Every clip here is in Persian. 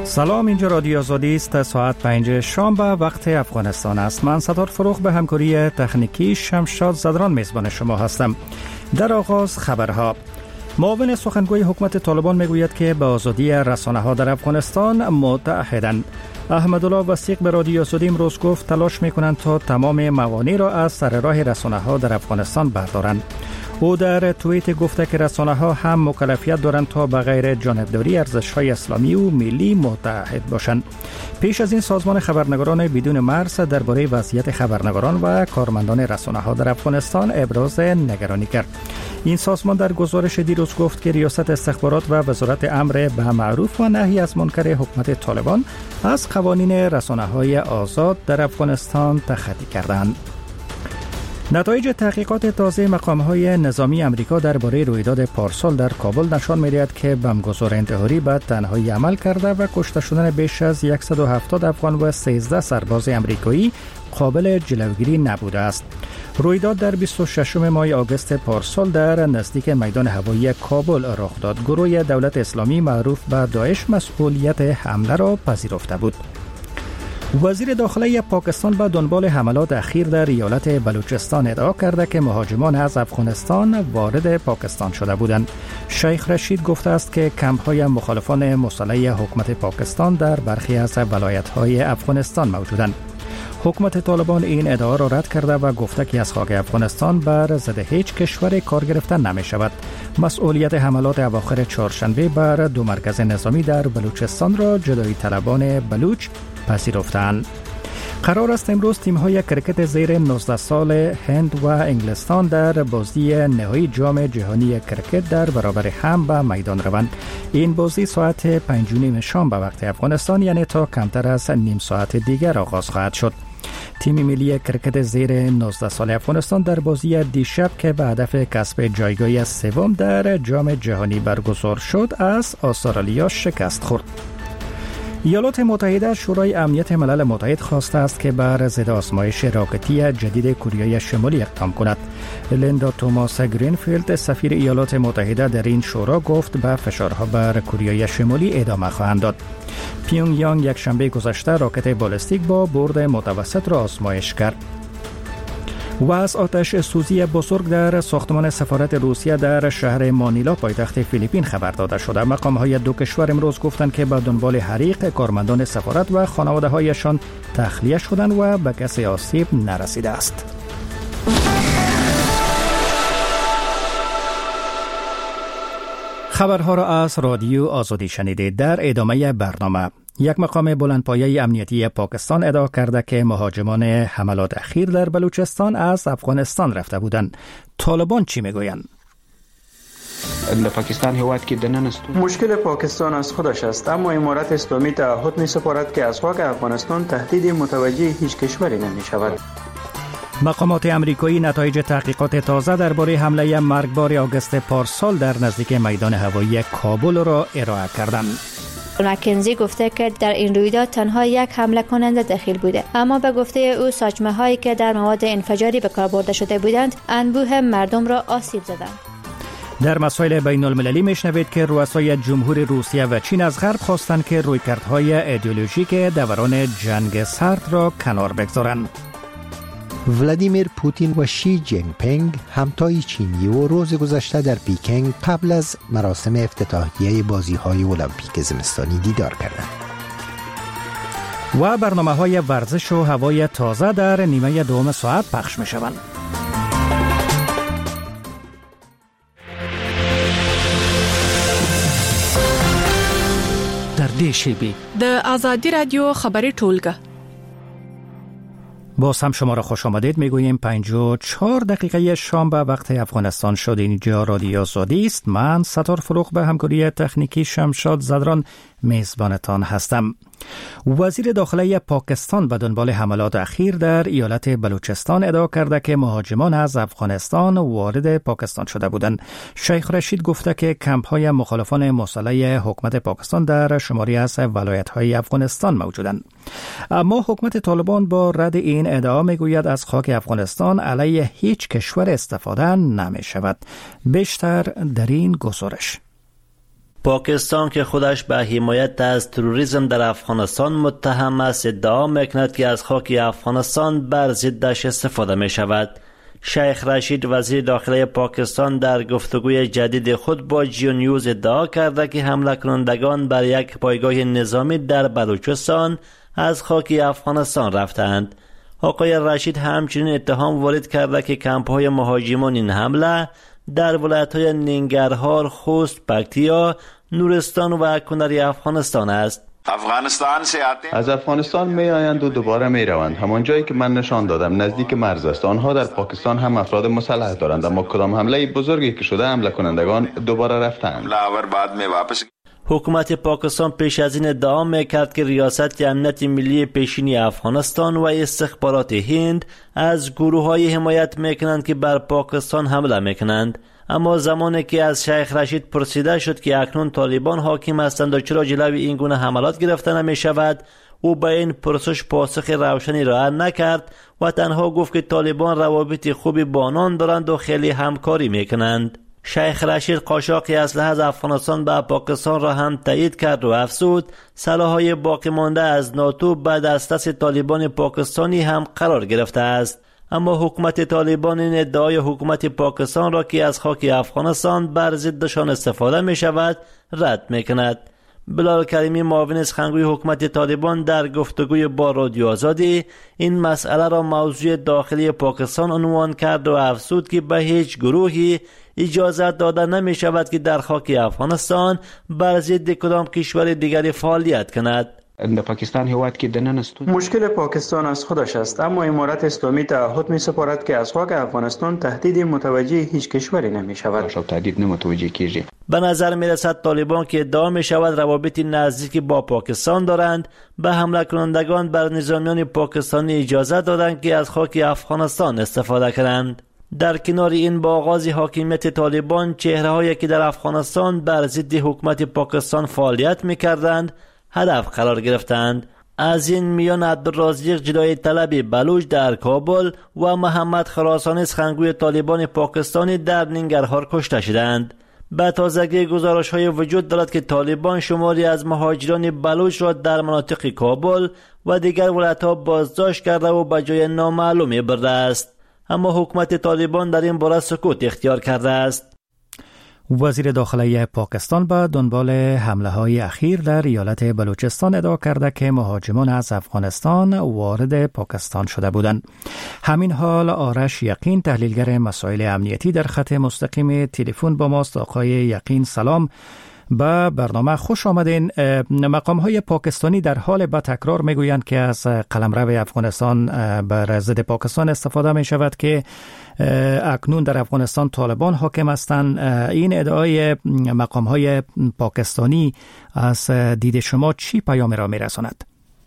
سلام، اینجا رادیو آزادی است. ساعت 5 شام به وقت افغانستان است. من ستار فروغ به همکاری تکنیکی شمشاد زدران میزبان شما هستم. در آغاز خبرها. معاون سخنگوی حکومت طالبان میگوید که به آزادی رسانه ها در افغانستان متحدند. احمدالله وثیق به رادیو آزادی امروز گفت تلاش میکنند تا تمام موانع را از سر راه رسانه ها در افغانستان بردارند. او در توییت گفته که رسانه ها هم مکلفیت دارند تا به غیر جانبداری ارزش های اسلامی و ملی متحد باشند. پیش از این سازمان خبرنگاران بدون مرز درباره وضعیت خبرنگاران و کارمندان رسانه ها در افغانستان ابراز نگرانی کرد. این سازمان در گزارش دیروز گفت که ریاست استخبارات و وزارت امر به معروف و نهی از منکر حکومت طالبان از قوانین رسانه های آزاد در افغانستان تخطی کردند. نتایج تحقیقات تازه مقام‌های نظامی آمریکا درباره رویداد پارسال در کابل نشان می‌دهد که بمبگذار انتحاری به تنهایی عمل کرده و کشته شدن بیش از 170 افغان و 13 سرباز آمریکایی قابل جلوگیری نبوده است. رویداد در 26 ماه آگوست پارسال در نزدیک میدان هوایی کابل رخ داد. گروه دولت اسلامی معروف به داعش مسئولیت حمله را پذیرفته بود. وزیر داخلی پاکستان به دنبال حملات اخیر در ایالت بلوچستان ادعا کرده که مهاجمان از افغانستان وارد پاکستان شده بودند. شیخ رشید گفته است که کمپ‌های مخالفان مسلح حکومت پاکستان در برخی از ولایت‌های افغانستان موجودند. حکومت طالبان این ادعا را رد کرده و گفته که از خاک افغانستان بر ضد هیچ کشور کار گرفتن نمی شود. مسئولیت حملات اواخر چهارشنبه بر دو مرکز نظامی در بلوچستان را جدایی طلبان بلوچ پذیرفتند. قرار است امروز تیم‌های کرکت زیر 19 سال هند و انگلستان در بازی نهایی جام جهانی کرکت در برابر هم به میدان روند. این بازی ساعت 5:30 شام به وقت افغانستان، یعنی تا کمتر از نیم ساعت دیگر آغاز خواهد شد. تیم ملی کرکت زیر 19 سال افغانستان در بازی دیشب که به هدف کسب جایگاه سوم در جام جهانی برگزار شد از استرالیا شکست خورد. ایالات متحده شورای امنیت ملل متحد خواسته است که بر ضد آزمایش راکتی جدید کره شمالی اقدام کند. لیندا توماس گرینفیلد سفیر ایالات متحده در این شورا گفت به فشارها بر کره شمالی ادامه خواهند داد. پیونگ یانگ یک شنبه گذشته راکت بالستیک با برد متوسط را آزمایش کرد. و از آتش سوزی بزرگ در ساختمان سفارت روسیه در شهر مانیلا پایتخت فیلیپین خبر داده شده. مقام‌های دو کشور امروز گفتند که به دنبال حریق کارمندان سفارت و خانواده‌هایشان تخلیه شدند و به کسی آسیب نرسیده است. خبرها را از رادیو آزادی شنیدید. در ادامه برنامه، یک مقام بلندپایه امنیتی پاکستان ادعا کرده که مهاجمان حملات اخیر در بلوچستان از افغانستان رفته بودند. طالبان چی میگویند؟ پاکستان هیواد که دننستون مشکل پاکستان از خودش است، اما امارت اسلامی تعهد می سپارد که از خاک افغانستان تهدید متوجه هیچ کشوری نمی شود. مقامات امریکایی نتایج تحقیقات تازه درباره حمله مرگبار آگوست پارسال در نزدیک میدان هوایی کابل را ارائه کردند. مکنزی گفته که در این رویداد تنها یک حمله کننده دخیل بوده، اما به گفته او ساچمه هایی که در مواد انفجاری به کار برده شده بودند انبوه مردم را آسیب زدند. در مسائل بین المللی میشنوید که رؤسای جمهور روسیه و چین از غرب خواستند که رویکردهای ایدئولوژیک دوران جنگ سرد را کنار بگذارند. ولادیمیر پوتین و شی جین پینگ همتای چینی و روز گذشته در پیکنگ قبل از مراسم افتتاحیه بازی‌های المپیک زمستانی دیدار کردند. و برنامه‌های ورزش و هوای تازه در نیمه دوم ساعت پخش می‌شوند. در دیشیبی د آزادی رادیو خبری ټولګه. باز هم شما را خوش آمدید میگوییم 54 دقیقه شام به وقت افغانستان شد. اینجا رادیو آزادی است. من ستار فروغ به همکاری تکنیکی شمشاد زدران میزبانتان هستم. وزیر داخلی پاکستان به دنبال حملات اخیر در ایالت بلوچستان ادعا کرده که مهاجمان از افغانستان وارد پاکستان شده بودند. شیخ رشید گفته که کمپ‌های مخالفان مسلح حکومت پاکستان در شماری از ولایت‌های افغانستان موجودند. اما حکومت طالبان با رد این ادعا میگوید از خاک افغانستان علیه هیچ کشور استفاده نمی شود. بیشتر در این گزارش. پاکستان که خودش به حمایت از تروریسم در افغانستان متهم است ادعا میکند که از خاک افغانستان بر ضدش استفاده می شود. شیخ رشید وزیر داخلی پاکستان در گفتگوی جدید خود با جیو نیوز ادعا کرده که حمله کنندگان بر یک پایگاه نظامی در بلوچستان از خاک افغانستان رفتند. آقای رشید همچنین اتهام وارد کرده که کمپ‌های مهاجمان این حمله در ولایت‌های ننگرهار، خوست، پکتیا، نورستان و کنر افغانستان است. از افغانستان می آیند و دوباره می روند. همان جایی که من نشان دادم نزدیک مرز است. آنها در پاکستان هم افراد مسلح دارند، اما کدام حمله بزرگی که شده حمله کنندگان دوباره رفتند. حکومت پاکستان پیش از این ادعا میکرد که ریاست امنیت ملی پیشینی افغانستان و استخبارات هند از گروه‌های حمایت میکنند که بر پاکستان حمله میکنند. اما زمانی که از شیخ رشید پرسیده شد که اکنون طالبان حاکم هستند و چرا جلوی این گونه حملات گرفته نمی شود، او به این پرسش پاسخ روشنی ارائه نکرد و تنها گفت که طالبان روابط خوبی با آنان دارند و خیلی همکاری میکنند. شیخ رشید قاچاق اسلحه از افغانستان به پاکستان را هم تایید کرد و افزود سلاح‌های باقی مانده از ناتو به دست طالبان پاکستانی هم قرار گرفته است. اما حکومت طالبان این ادعای حکومت پاکستان را که از خاک افغانستان بر ضدشان استفاده می شود رد می کند. بلال کریمی معاون سخنگوی حکومت طالبان در گفتگوی با رادیو آزادی این مسئله را موضوع داخلی پاکستان عنوان کرد و افزود که به هیچ گروهی اجازه داده نمی شود که در خاک افغانستان بر ضد کدام کشور دیگری فعالیت کند. مشکل پاکستان از خودش است، اما امارت اسلامی تعهد می سپارد که از خاک افغانستان تهدید متوجه هیچ کشوری نمی شود. به نظر می رسد طالبان که ادعا می شود روابط نزدیکی با پاکستان دارند به حمله کنندگان بر نظامیان پاکستانی اجازه دادند که از خاک افغانستان استفاده کنند. در کنار این با آغاز حاکمیت طالبان چهره‌هایی که در افغانستان بر ضد حکومت پاکستان فعالیت می‌کردند هدف قرار گرفتند. از این میان عبدالرازق جدای طلب بلوچ در کابل و محمد خراسانی سخنگوی طالبان پاکستانی در ننگرهار کشته شدند. به تازگی گزارش‌های وجود دارد که طالبان شماری از مهاجران بلوچ را در مناطق کابل و دیگر ولایت‌ها بازداشت کرده و به جای نامعلومی برده است. اما حکومت طالبان در این باره سکوت اختیار کرده است. وزیر داخلی پاکستان به دنبال حمله‌های اخیر در ایالت بلوچستان ادعا کرده که مهاجمان از افغانستان وارد پاکستان شده بودند. همین حال آرش یقین تحلیلگر مسائل امنیتی در خط مستقیم تلفن با ماست. آقای یقین سلام، به برنامه خوش آمدین. مقام‌های پاکستانی در حال به تکرار میگویند که از قلمرو افغانستان بر ضد پاکستان استفاده می شود که اکنون در افغانستان طالبان حاکم هستند. این ادعای مقام‌های پاکستانی از دید شما چی پیامی را میرساند؟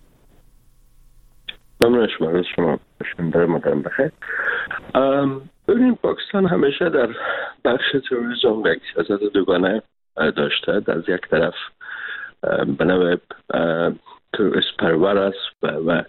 شما مدام بخیر. ببینید پاکستان همیشه در بخش تروریسم یک سیاست دوگانه داشته. از یک طرف به نوع تروریست پرور است و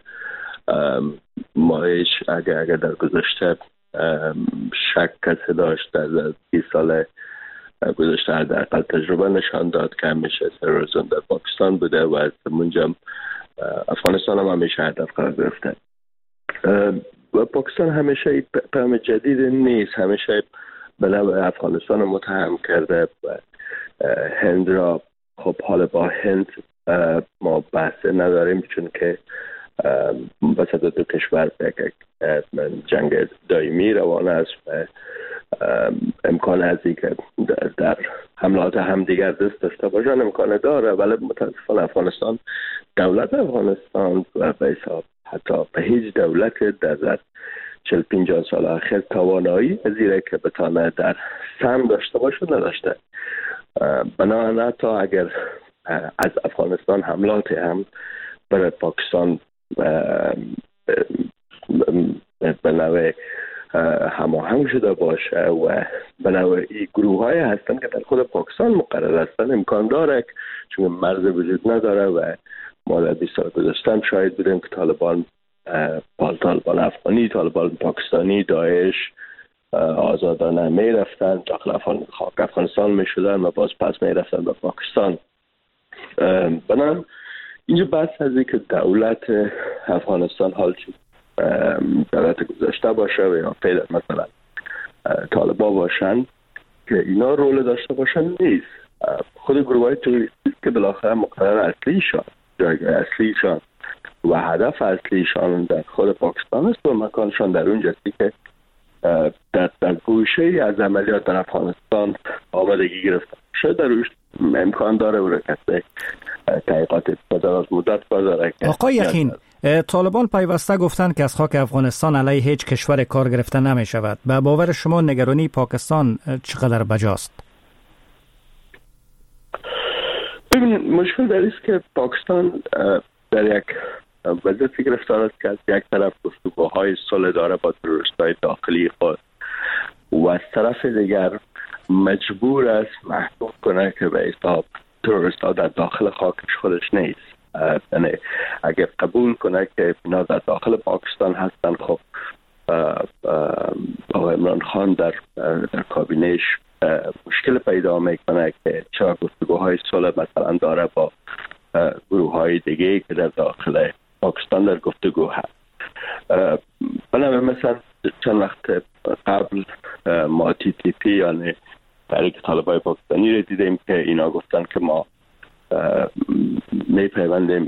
مایش اگر در گذشته شک کسی داشت در 20 سال گذشته حداقل تجربه نشان داد که همیشه تروریسم در پاکستان بوده و از منجم افغانستان هم همیشه هدف قرار گرفته. و پاکستان همیشه پیام جدید نیست، همیشه به نوع افغانستان رو متهم کرده و هند را خب حالا با هند ما بحث نداریم چون که وسط دو کشور جنگ دائمی روان است و امکان هستی که در حملات همدیگر دست داشته باشن امکان داره، ولی متاسفانه افغانستان دولت افغانستان و به حساب حتی به هیچ دولت در 40-50 سال اخیر توانایی پذیره که بتانه در سهم داشته باشه نداشته. بنابراین حتی اگر از افغانستان حملات هم برای پاکستان به نوع هماهنگ شده باشه و به نوع این گروه های هستن که در خود پاکستان مقرر هستن امکان داره چون مرز وجود نداره و ما در 20 سال گذشته شاهد بودیم که طالبان افغانی، طالبان پاکستانی، داعش آزادانه می رفتن داخل خاک افغانستان می شدن و باز پس می رفتن به پاکستان. بنابراین اینجا بحث از اینکه دولت افغانستان حال چی دولت گذشته باشه و یا فعلا مثلا طالبا باشن که اینا رول داشته باشن نیست. خود گروه های توریستی که بالاخره مقرر اصلیشان، جایگاه اصلیشان و هدف اصلیشان در خود پاکستان است و مکانشان در اونجاستی که در گوشه از عملیات در افغانستان آمادگی گرفتن شاید در روش امکان داره و رکسته تحقیقات دراز مدت داره. آقای یقین، طالبان پیوسته گفتند که از خاک افغانستان علیه هیچ کشور کار گرفته نمی شود. به باور شما نگرانی پاکستان چقدر بجاست؟ ببین، مشکل در است که پاکستان در یک وضعیتی گرفتار است که از یک طرف گفتگوهای صلح داره با تروریست‌های داخلی خود و از طرف دیگر مجبور است محکوم کنه که به حساب تروریست‌ها در داخل خاکش خودش نیست. یعنی اگر قبول کنه که اینا در داخل پاکستان هستن، خب آقای عمران خان در کابینهش مشکل پیدا میکنه که چرا گفتگوهای صلح مثلا داره با گروه‌های دیگه که در داخل پاکستان در گفتگو هست. بنابراین مثلا چند وقت قبل ما TTP یعنی تحریک طالبای پاکستانی رو دیدیم که اینا گفتن که ما میپیوندیم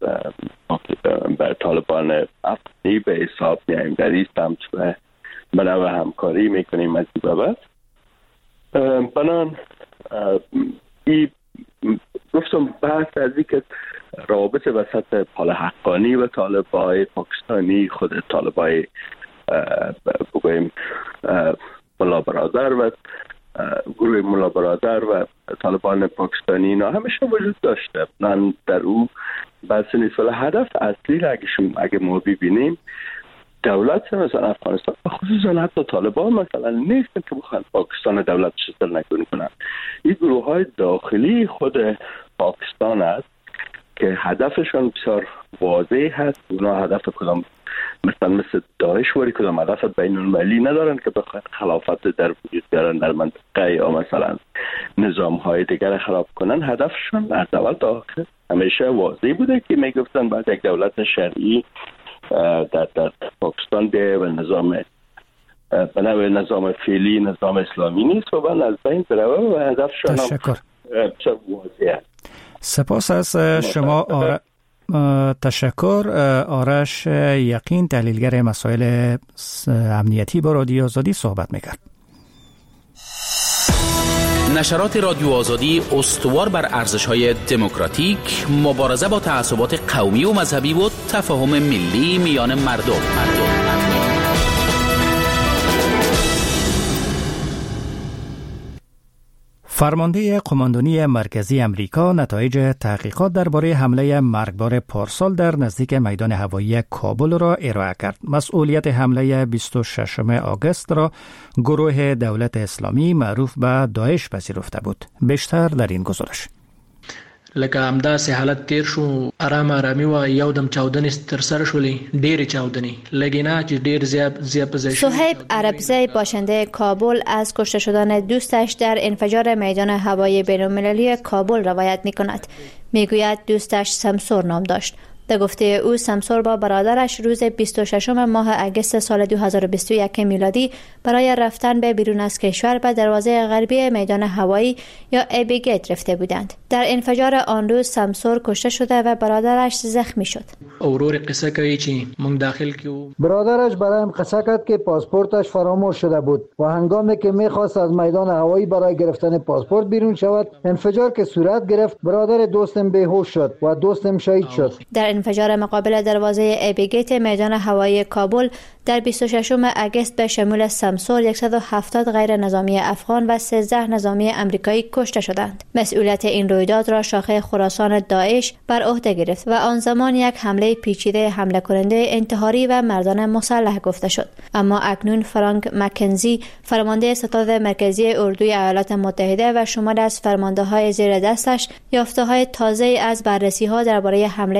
به طالبان افغانی به حساب میایم در این سمت و بنابرای همکاری میکنیم از این بابت. بنان گفتم بحث از این که روابط وسط پال حقانی و طالبای پاکستانی، خود طالبای بگویم ملا برادر و گروه ملا برادر و طالبان پاکستانی اینا همیشه وجود داشته. من در او بحث نیست، ولی هدف اصلی را اگه ما ببینیم دولت مثلا افغانستان خصوصا حتی طالبان مثلا نیستن که بخوان پاکستان دولت شکل نگونی کنن. این گروه های داخلی خود پاکستان است که هدفشان بسیار واضح هست. اونا هدف کدام مثل داعش وری کدام هدف بین المللی ندارن که بخواد خلافت در وجود بیارن در منطقه یا مثلا نظام های دیگر خراب کنن. هدفشون از اول تا آخر همیشه واضح بوده که میگفتن بعد یک دولت شرعی در پاکستان به و بنابرای نظام فعلی نظام اسلامی نیست و بعد از بین بره و هدفشون تشکر. واضحه. سپاس از شما تشکر. آرش یقین، تحلیلگر مسائل امنیتی با رادیو آزادی صحبت میکرد. نشرات رادیو آزادی استوار بر ارزش‌های دموکراتیک، مبارزه با تعصبات قومی و مذهبی و تفاهم ملی میان مردم. فرمانده قماندانی مرکزی امریکا نتایج تحقیقات درباره حمله مرگبار پارسال در نزدیک میدان هوایی کابل را ارائه کرد. مسئولیت حمله 26 آگوست را گروه دولت اسلامی معروف به داعش پذیرفته بود. بیشتر در این گزارش. لکه همداسې حالت تیر شو، آرامي و یو دم چاودنې تر سره شولې، ډېرې چاودنې لګې نه چې ډېر زیات صهیب عربزی باشنده کابل از کشته شدن دوستش در انفجار میدان هوایی بین‌المللی کابل روایت می‌کند. میگوید دوستش سمسور نام داشت. در گفته او سمسور با برادرش روز 26 ماه اگست سال 2021 میلادی برای رفتن به بیرون از کشور به دروازه غربی میدان هوایی یا ایبی گیت رفته بودند. در انفجار آن روز سمسور کشته شده و برادرش زخمی شد. اورور قصه کوي چې موږ داخل کیو. برادرش برایم قصه کرد که پاسپورتش فراموش شده بود و هنگامی که میخواست از میدان هوایی برای گرفتن پاسپورت بیرون شود، انفجار که صورت گرفت، برادر دوستم بیهوش شد و دوستم شهید شد. در انفجار مقابل دروازه ایبی گیت میدان هوایی کابل در 26 اگست به شمول سمسور 170 غیر نظامی افغان و 13 نظامی امریکایی کشته شدند. مسئولیت این رویداد را شاخه خراسان داعش بر عهده گرفت و آن زمان یک حمله پیچیده حمله کننده انتحاری و مردان مسلح گفته شد. اما اکنون فرانک مکنزی، فرمانده ستاد مرکزی اردوی ایالات متحده و شماری از فرمانده‌های زیر دستش یافته‌های تازه از بررسی‌ها درباره حمله شاخه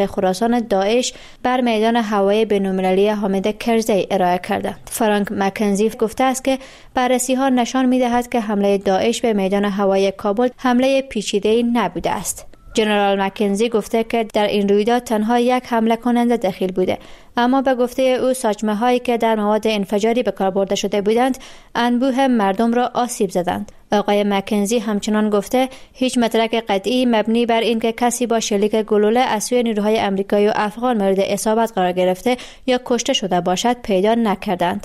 خراسان داعش بر میدان هوایی بین‌المللی حامد کرزی ارائه کردند. فرانک مکنزی گفته است که بررسی‌ها نشان می‌دهد که حمله داعش به میدان هوایی کابل حمله پیچیده‌ای نبوده است. جنرال مکنزی گفته که در این رویداد تنها یک حمله کننده دخیل بوده، اما به گفته او ساچمه هایی که در مواد انفجاری به کار برده شده بودند انبوه مردم را آسیب زدند. آقای مکنزی همچنان گفته هیچ مدرک قطعی مبنی بر اینکه کسی با شلیک گلوله از سوی نیروهای آمریکایی و افغان مورد اصابت قرار گرفته یا کشته شده باشد پیدا نکردند.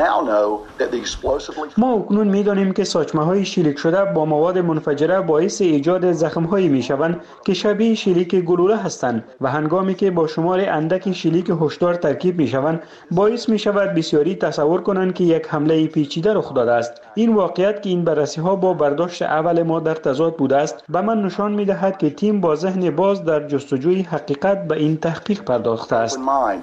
ما اکنون می‌دانیم که ساچمه‌های شلیک شده با مواد منفجره باعث ایجاد زخم‌هایی می‌شوند که شبیه شلیک گلوله هستند و هنگامی که با شمار اندک شلیک هشدار ترکیب می‌شوند باعث می‌شود بسیاری تصور کنند که یک حمله پیچیده رخ داده است. این واقعیت که این بررسی‌ها با برداشت اول ما در تضاد بوده است به من نشان می‌دهد که تیم با ذهن باز در جستجوی حقیقت به این تحقیق پرداخته است.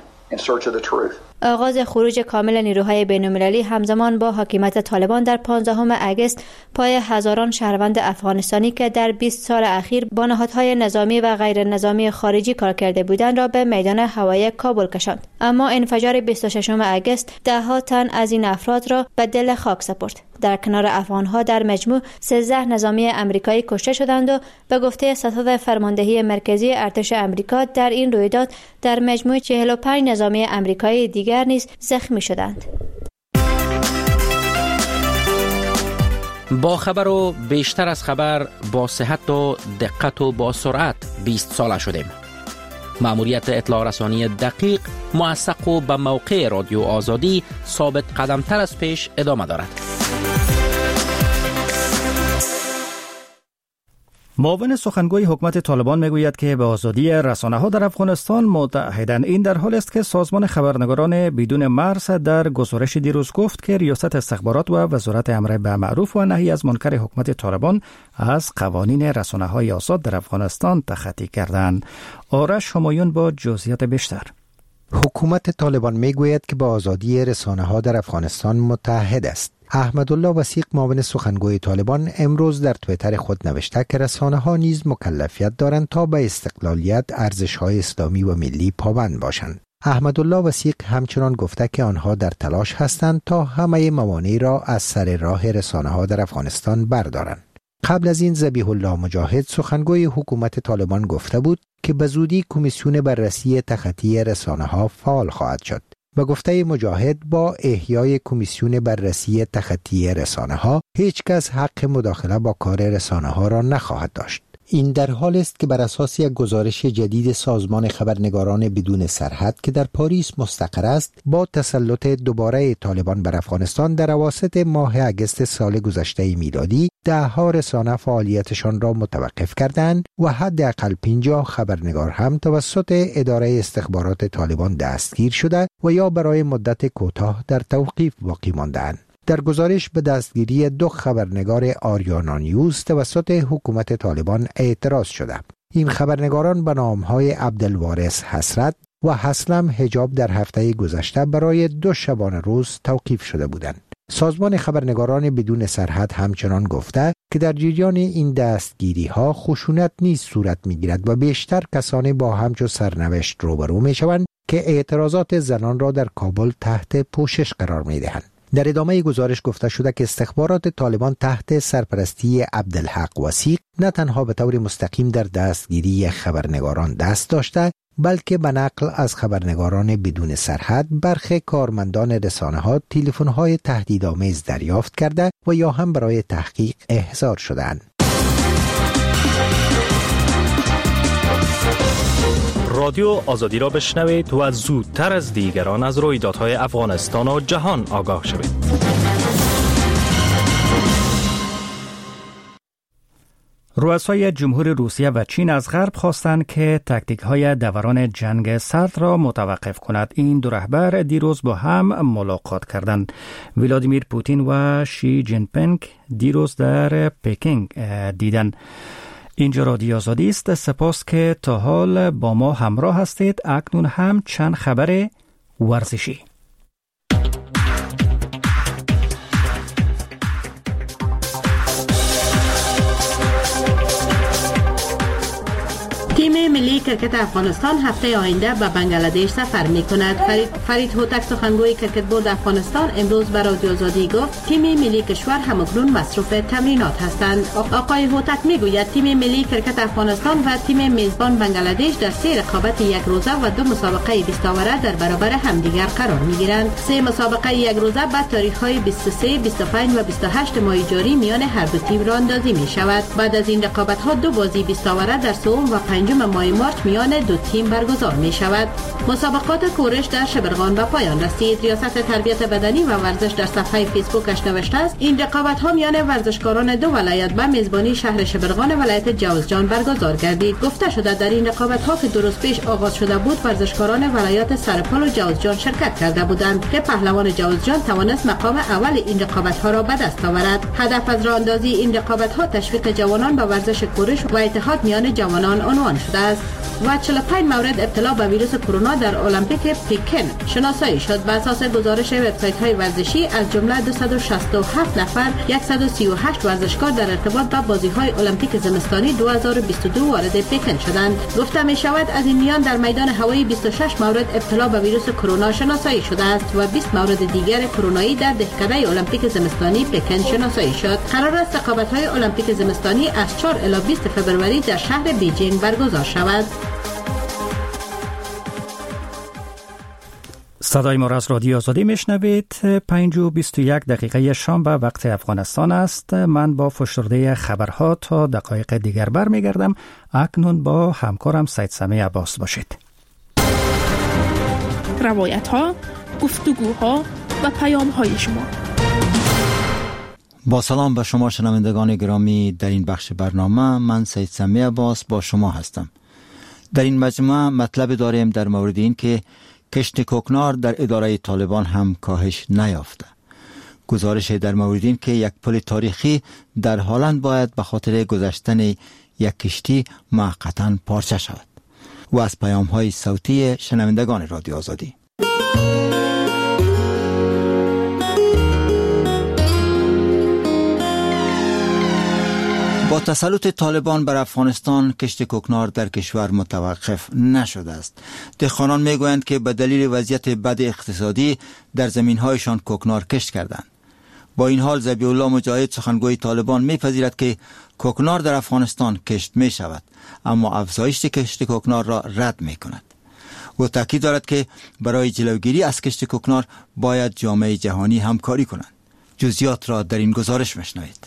آغاز خروج کامل نیروهای بین‌المللی همزمان با حاکمیت طالبان در 15 اگست پای هزاران شهروند افغانستانی که در 20 سال اخیر با نهادهای نظامی و غیر نظامی خارجی کار کرده بودند را به میدان هوایی کابل کشاند. اما انفجار 26 اگست ده‌ها تن از این افراد را به دل خاک سپرد. در کنار افغان‌ها در مجموع 13 نظامی آمریکایی کشته شدند و به گفته ستاد فرماندهی مرکزی ارتش آمریکا در این رویداد در مجموع 45 نظامی آمریکایی دیگر نیز زخمی شدند. با خبر و بیشتر از خبر، با صحت و دقت و با سرعت 20 ساله شدیم. مأموریت اطلاع رسانی دقیق، موثق و به موقع رادیو آزادی ثابت قدمتر از پیش ادامه دارد. معاون سخنگوی حکومت طالبان میگوید که به آزادی رسانه‌ها در افغانستان متحدند. این در حالی است که سازمان خبرنگاران بدون مرز در گزارش دیروز گفت که ریاست استخبارات و وزارت امر بالمعروف و نهی از منکر حکومت طالبان از قوانین رسانه‌های آزاد در افغانستان تخطی کردند. آرش همایون با جزئیات بیشتر. حکومت طالبان میگوید که با آزادی رسانه‌ها در افغانستان متحد است. احمدالله وثیق معاون سخنگوی طالبان امروز در توییتر خود نوشته که رسانه‌ها نیز مکلفیت دارند تا به استقلالیت، ارزش‌های اسلامی و ملی پابند باشند. احمدالله وثیق همچنان گفته که آنها در تلاش هستند تا همه موانع را از سر راه رسانه‌ها در افغانستان بردارند. قبل از این ذبیح الله مجاهد سخنگوی حکومت طالبان گفته بود که به زودی کمیسیون بررسی تخطی رسانه‌ها فعال خواهد شد. به گفته مجاهد با احیای کمیسیون بررسی تخطی رسانه‌ها هیچ کس حق مداخله با کار رسانه‌ها را نخواهد داشت. این در حال است که بر اساس یک گزارش جدید سازمان خبرنگاران بدون سرحد که در پاریس مستقر است، با تسلط دوباره طالبان بر افغانستان در اواسط ماه اگست سال گذشته میلادی، ده‌ها رسانه فعالیتشان را متوقف کردند و حداقل 50 خبرنگار هم توسط اداره استخبارات طالبان دستگیر شده و یا برای مدت کوتاه در توقیف باقی ماندند. در گزارش به دستگیری 2 خبرنگار آریانا نیوز توسط حکومت طالبان اعتراض شده. این خبرنگاران به نام‌های عبدالوارث حسرت و حسلم حجاب در هفته گذشته برای 2 شبانه روز توقیف شده بودند. سازمان خبرنگاران بدون سرحد همچنان گفته که در جریان این دستگیری‌ها خشونت نیز صورت می‌گیرد و بیشتر کسانی با همچو سرنوشت روبرو می‌شوند که اعتراضات زنان را در کابل تحت پوشش قرار می‌دهند. در ادامه گزارش گفته شده که استخبارات طالبان تحت سرپرستی عبدالحق وثیق نه تنها به طور مستقیم در دستگیری خبرنگاران دست داشته، بلکه به نقل از خبرنگاران بدون سرحد برخی کارمندان رسانه‌ها تلفن‌های تهدیدآمیز دریافت کرده و یا هم برای تحقیق احضار شدند. رادیو آزادی را بشنوید و زودتر از دیگران از رویدادهای افغانستان و جهان آگاه شوید. رؤسای جمهور روسیه و چین از غرب خواستند که تاکتیک‌های دوران جنگ سرد را متوقف کند. این 2 رهبر دیروز با هم ملاقات کردند. ولادیمیر پوتین و شی جین پینگ دیروز در پکینگ دیدند. اینجا رادیو آزادی است. سپاس که تا حال با ما همراه هستید. اکنون هم چند خبر ورزشی. تیم ملی کرکت افغانستان هفته آینده به بنگلادش سفر می‌کند. فرید هوتک سخنگوی کرکت بورد افغانستان امروز به رادیو آزادی گفت تیم ملی کشور همکنون مصروف تمرینات هستند. آقای هوتک میگوید تیم ملی کرکت افغانستان و تیم میزبان بنگلادش در 3 رقابت یک روزه و 2 مسابقه دستاوره در برابر همدیگر قرار می‌گیرند. 3 مسابقه یک روزه به تاریخ‌های 23، 25 و 28 ماه جاری میان هر دو تیم را اندازی می‌شود. بعد از این رقابت‌ها 2 بازی دستاوره در 3 و 5 ماه مارچ میان دو تیم برگزار می‌شود. مسابقات کورش در شبرغان به پایان رسید. ریاست تربیت بدنی و ورزش در صفحه فیسبوکش نوشته است این رقابت‌ها میان ورزشکاران 2 ولایت به میزبانی شهر شبرغان ولایت جوزجان برگزار گردید. گفته شده در این رقابت‌ها که 2 روز پیش آغاز شده بود ورزشکاران ولایت سرپل و جوزجان شرکت کرده بودند که پهلوان جوزجان توانست مقام اول این رقابت‌ها را به دست آورد. هدف از راه اندازی این رقابت‌ها تشویق جوانان به ورزش کورش و اتحاد میان جوانان عنوان شده است. و 45 مورد ابتلا به ویروس کرونا در المپیک پکن شناسایی شد. بر اساس گزارش وبسایت‌های ورزشی از جمله 267 نفر 138 ورزشکار در ارتباط با بازی‌های المپیک زمستانی 2022 وارد پکن شدند. گفته می‌شود از این میان در میدان هوایی 26 مورد ابتلا به ویروس کرونا شناسایی شده است و 20 مورد دیگر کرونایی در دهکده المپیک زمستانی پکن شناسایی شد. قرار است رقابت‌های المپیک زمستانی از 4 الی 20 فوریه در شهر بیجینگ برگزار شود. صدای ما را از رادیو آزادی میشنوید. 5:21 شام به وقت افغانستان است. من با فشرده خبرها تا دقایق دیگر برمیگردم. اکنون با همکارم سید سمی عباس باشید. روایت ها، گفتگوها و پیام های شما. با سلام به شما شنوندگان گرامی، در این بخش برنامه من سید سمی عباس با شما هستم. در این مجموعه مطلب داریم در مورد این که کشت کوکنار در اداره طالبان هم کاهش نیافته. گزارش در مورد این که یک پل تاریخی در هلند باید به خاطر گذشتن یک کشتی موقتا پارچه شود. و از پیام‌های صوتی شنوندگان رادیو آزادی. با تسلط طالبان بر افغانستان کشت کوکنار در کشور متوقف نشده است. دهقانان میگویند که به دلیل وضعیت بد اقتصادی در زمین‌هایشان کوکنار کشت کردند. با این حال ذبیح الله مجاهد سخنگوی طالبان میپذیرد که کوکنار در افغانستان کشت می شود، اما افزایش کشت کوکنار را رد می کند. او تاکید دارد که برای جلوگیری از کشت کوکنار باید جامعه جهانی همکاری کنند. جزئیات را در این گزارش مشنوید.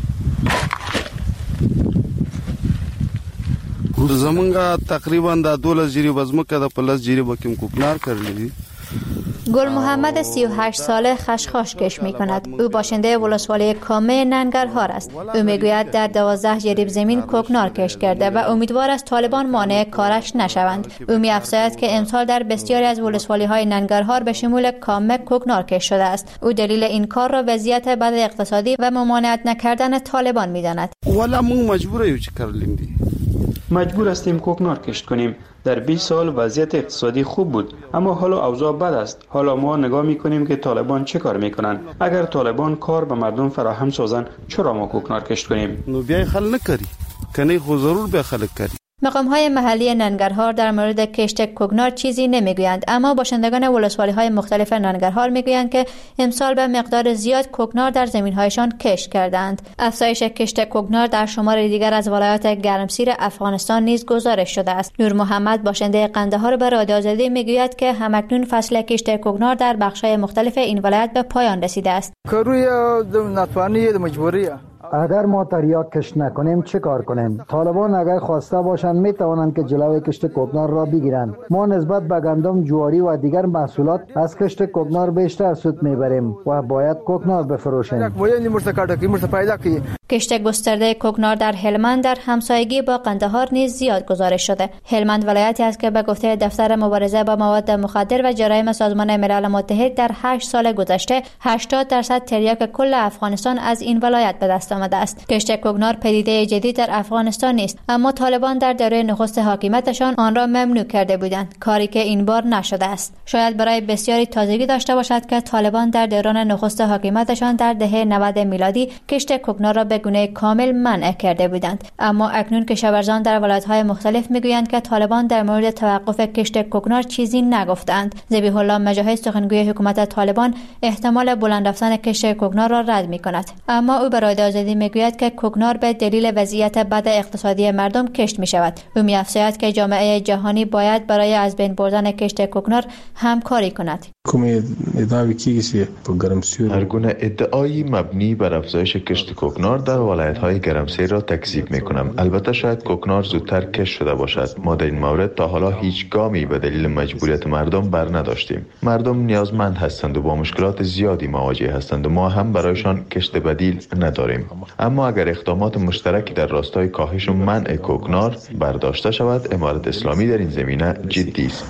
زمونږ تقریبا د 12 جری وزمکه د 15 جری بکیم کوکنار کړلی. گل محمد 38 ساله خشخاش کش می کند. او باشنده ولسوالی کامه ننگرهار است. او میگوید در 12 جریب زمین کوکنار کش کرده و امیدوار است طالبان مانع کارش نشوند. او می افزاید که امسال در بسیاری از ولسوالی های ننگرهار به شمول کامه کوکنار کش شده است. او دلیل این کار را وضعیت بد اقتصادی و ممانعت نکردن طالبان می داند. ولی ما مجبوره چی کردیم دی. مجبور هستیم کوکنار کشت کنیم. در 20 سال وضعیت اقتصادی خوب بود، اما حالا اوضاع بد است. حالا ما نگاه میکنیم که طالبان چه کار میکنن. اگر طالبان کار به مردم فراهم سازن، چرا ما کوکنار کشت کنیم؟ نو بیا خل نکری کنه خو ضرور به خلک کری. مقام‌های محلی ننگرهار در مورد کشت کوکنار چیزی نمیگویند، اما باشندگان ولسوالی‌های مختلف ننگرهار میگویند که امسال به مقدار زیاد کوکنار در زمین‌هایشان کشت کردند. افزایش کشت کوکنار در شمار دیگر از ولایات گرمسیر افغانستان نیز گزارش شده است. نور محمد باشنده قندهار به رادیو آزادی میگوید که همکنون فصل کشت کوکنار در بخش‌های مختلف این ولایت به پایان رسیده است. کروی نتوانی مجبوریه. اگر ما تریاک کشت نکنیم چه کار کنیم؟ طالبان اگر خواسته باشند می توانند که جلوی کشت کوکنار را بگیرند. ما نسبت به گندم، جواری و دیگر محصولات از کشت کوکنار بیشتر سود میبریم و باید کوکنار بفروشیم. کشت گسترده کوکنار در هلمند در همسایگی با قندهار نیز زیاد گزارش شده. هلمند ولایتی است که به گفته دفتر مبارزه با مواد مخدر و جرایم سازمان ملل متحد در 8 سال گذشته 80% تریاک کل افغانستان از این ولایت به دست آمده است. کشت کوکنار پدیده جدید در افغانستان نیست، اما طالبان در دوره نخست حاکمیتشان آن را ممنوع کرده بودند، کاری که این بار نشده است. شاید برای بسیاری تازگی داشته باشد که طالبان در دوران نخست حاکمیتشان در دهه 90 میلادی کشت کوکنار را به گونه کامل منع کرده بودند، اما اکنون کشاورزان در ولایت‌های مختلف میگویند که طالبان در مورد توقف کشت کوکنار چیزی نگفتند. ذبیح الله مجاهد سخنگوی حکومت طالبان احتمال بلند رفتن کشت کوکنار را رد می‌کند، اما او به رادیو آزادی میگوید که کوکنار به دلیل وضعیت بد اقتصادی مردم کشت می‌شود. او می‌افزاید که جامعه جهانی باید برای از بین بردن کشت کوکنار همکاری کند. هر گونه ادعایی مبنی بر افزایش کشت کوکنار در ولایت‌های گرمسیر را تکذیب می‌کنم. البته شاید کوکنار زودتر کشت شده باشد. ما در این مورد تا حالا هیچ گامی به دلیل مجبوریت مردم بر نداشتیم. مردم نیازمند هستند و با مشکلات زیادی مواجه هستند و ما هم برایشان کشت بدیل نداریم. اما اگر اقدامات مشترکی در راستای کاهش و منع کوکنار برداشته شود، امارت اسلامی در این زمینه جدی است.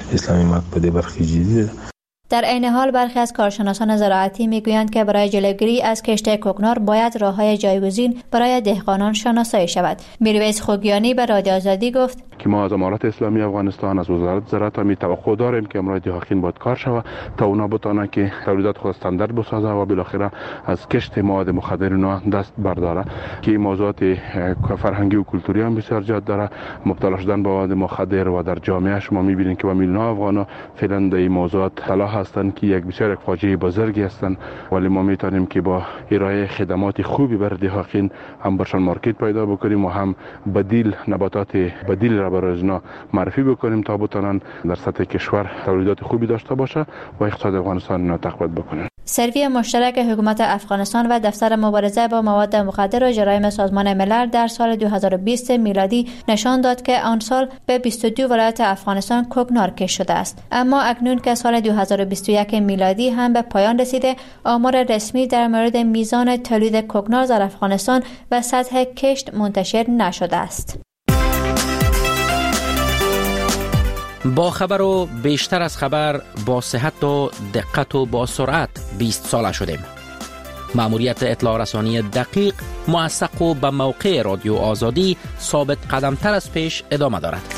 در عین حال برخی از کارشناسان زراعتی میگویند که برای جلوگیری از کشت کوکنار باید راه‌های جایگزین برای دهقانان شناسایی شود. میرویس خوگیانی به رادیو آزادی گفت که ما از امارت اسلامی افغانستان از وزارت زراعت می توقع داریم که امروز دهقان باید کار شود تا اونا بتونن که تولیدات خود استاندارد بسازه و بالاخره از کشت مواد مخدر اینا دست برداره که موضوعات فرهنگی و کلتوری هم بسیار زیاد داره. مبتلا شدن به مواد مخدر و در جامعه شما میبینید که میلیون افغان فعلا در این موضوعات مبتلا هستند که یک بسیار فاجعه بزرگی هستند، ولی ما میتونیم که با ارائه خدمات خوبی بر دهقان هم برشان مارکت پیدا بکنیم و هم بدیل نباتات بدیل را برای اینا معرفی بکنیم تا بتونن در سطح کشور تولیدات خوبی داشته باشه و اقتصاد افغانستان را تقویت بکنن. سروی مشترک حکومت افغانستان و دفتر مبارزه با مواد مخدر و جرایم سازمان ملل در سال 2020 میلادی نشان داد که آن سال به 22 ولایت افغانستان کوکنار کشت شده است، اما اکنون که سال 2021 میلادی هم به پایان رسیده، آمار رسمی در مورد میزان تولید کوکنار در افغانستان و سطح کشت منتشر نشده است. با خبر و بیشتر از خبر، با صحت و دقت و با سرعت 20 ساله شدیم. مأموریت اطلاع رسانی دقیق، موثق و به موقع رادیو آزادی ثابت قدمتر از پیش ادامه دارد.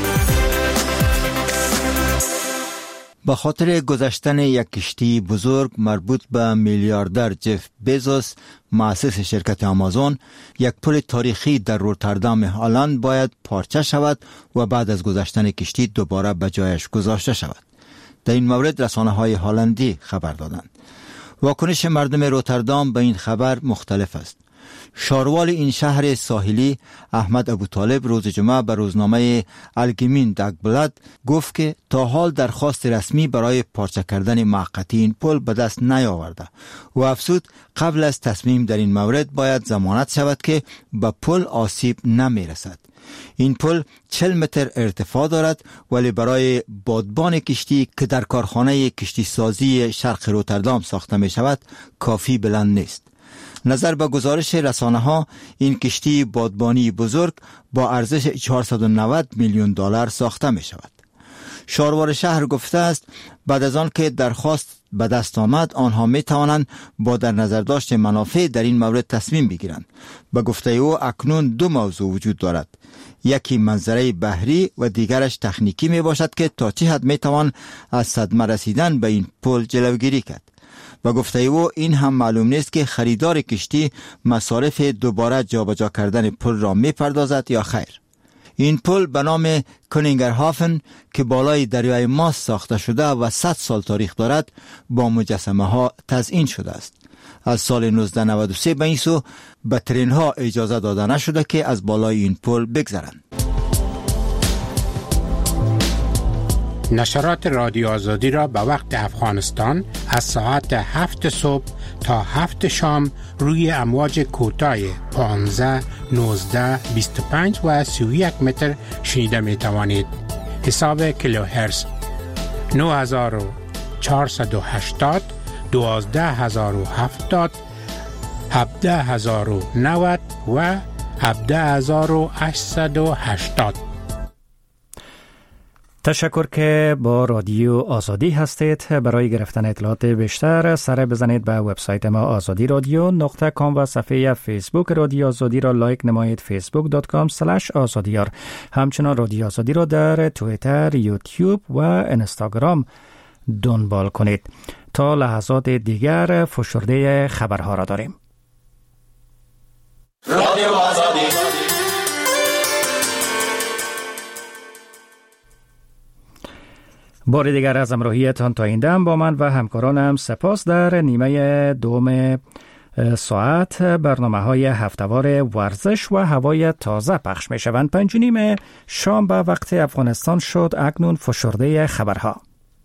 با خاطر گذشتن یک کشتی بزرگ مربوط به میلیاردر جف بیزوس، مؤسس شرکت آمازون، یک پل تاریخی در روتردام هلند باید پارچه شود و بعد از گذشتن کشتی دوباره به جایش گذاشته شود. در این مورد رسانه‌های هلندی خبر دادند. واکنش مردم روتردام به این خبر مختلف است. شاروال این شهر ساحلی احمد ابوطالب روز جمعه به روزنامه الگمین داگبلاد گفت که تا حال درخواست رسمی برای پارچه کردن موقتی این پل به دست نیاورده و افزود قبل از تصمیم در این مورد باید ضمانت شود که به پل آسیب نمی رسد. این پل 40 متر ارتفاع دارد ولی برای بادبان کشتی که در کارخانه کشتی سازی شرق روتردام ساخته می شود کافی بلند نیست. نظر به گزارش رسانه‌ها این کشتی بادبانی بزرگ با ارزش 490 میلیون دلار ساخته می شود. شاروار شهر گفته است بعد از آن که درخواست به دست آمد آنها می توانند با در نظر داشت منافع در این مورد تصمیم بگیرند. به گفته او اکنون دو موضوع وجود دارد، یکی منظره بحری و دیگرش تکنیکی می باشد که تا چه حد می توان از صدمه رسیدن به این پل جلوگیری کرد. و گفته او این هم معلوم نیست که خریدار کشتی مصارف دوباره جابجا کردن پل را می پردازد یا خیر. این پل به نام کنینگرهافن که بالای دریای ماس ساخته شده و 100 سال تاریخ دارد با مجسمه ها تزیین شده است. از سال 1993 به این سو به ترین ها اجازه داده نشده که از بالای این پل بگذرند. نشرات رادیو آزادی را به وقت افغانستان از ساعت 7 صبح تا 7 شام روی امواج کوتاه 15, 19, 25 و 31 متر شنیده می توانید. حساب کیلوهرتز 9480, 12070, 17090 و 17880. تشکر که با رادیو آزادی هستید. برای گرفتن اطلاعات بیشتر سر بزنید به وبسایت ما آزادی رادیو .com و صفحه فیسبوک رادیو آزادی را لایک نمایید facebook.com/azadiyar. همچنان رادیو آزادی را در توییتر، یوتیوب و اینستاگرام دنبال کنید. تا لحظات دیگر فشرده خبرها را داریم. رادیو آزادی. بار دیگر از همراهیتان تا این دم با من و همکارانم سپاس. در نیمه دوم ساعت برنامه‌های هفته‌وار ورزش و هوای تازه پخش می‌شوند. 5:30 شام به وقت افغانستان شد. اکنون فشرده خبرها.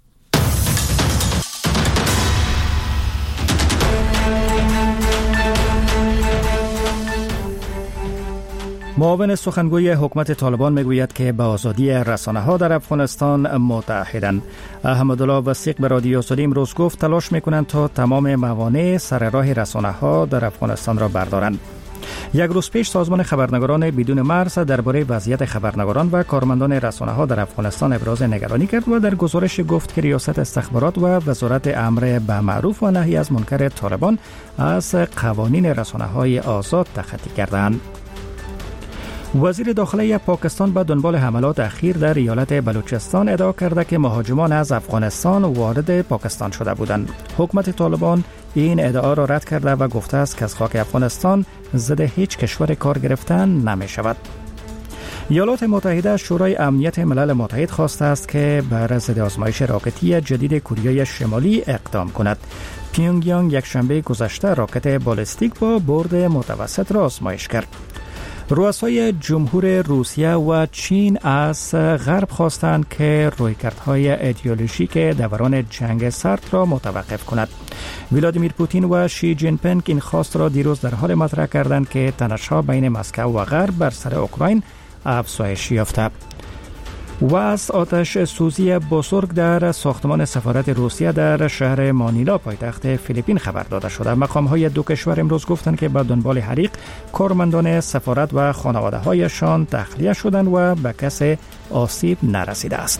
معاون سخنگوی حکومت طالبان میگوید که به آزادی رسانه‌ها در افغانستان متحدند. احمدالله وثیق به رادیو آزادی امروز گفت تلاش میکنند تا تمام موانع سر راه رسانه‌ها در افغانستان را بردارند. یک روز پیش سازمان خبرنگاران بدون مرز درباره وضعیت خبرنگاران و کارمندان رسانه‌ها در افغانستان ابراز نگرانی کرد و در گزارش گفت که ریاست استخبارات و وزارت امر به معروف و نهی از منکر طالبان از قوانین رسانه‌های آزاد تخطی کردند. وزیر داخلی پاکستان به دنبال حملات اخیر در ایالت بلوچستان ادعا کرده که مهاجمان از افغانستان وارد پاکستان شده بودند. حکومت طالبان این ادعا را رد کرده و گفته است که از خاک افغانستان ضد هیچ کشور کار گرفتن نمی شود. ایالات متحده شورای امنیت ملل متحد خواسته است که بر ضد آزمایش راکتی جدید کره شمالی اقدام کند. پیونگ یانگ یک شنبه گذشته راکت بالستیک با برد متوسط را آزمایش کرد. رؤسای جمهور روسیه و چین از غرب خواستند که رویکردهای ایدئولوژیک دوران جنگ سرد را متوقف کند. ولادیمیر پوتین و شی جین پینگ این خواست را دیروز در حال مطرح کردند که تنش‌ها بین مسکو و غرب بر سر اوکراین افزایش یافته. و از آتش سوزی بزرگ در ساختمان سفارت روسیه در شهر مانیلا پایتخت فیلیپین خبر داده شده. مقام‌های دو کشور امروز گفتند که به دنبال حریق کارمندان سفارت و خانواده‌هایشان تخلیه شدند و به کسی آسیب نرسیده است.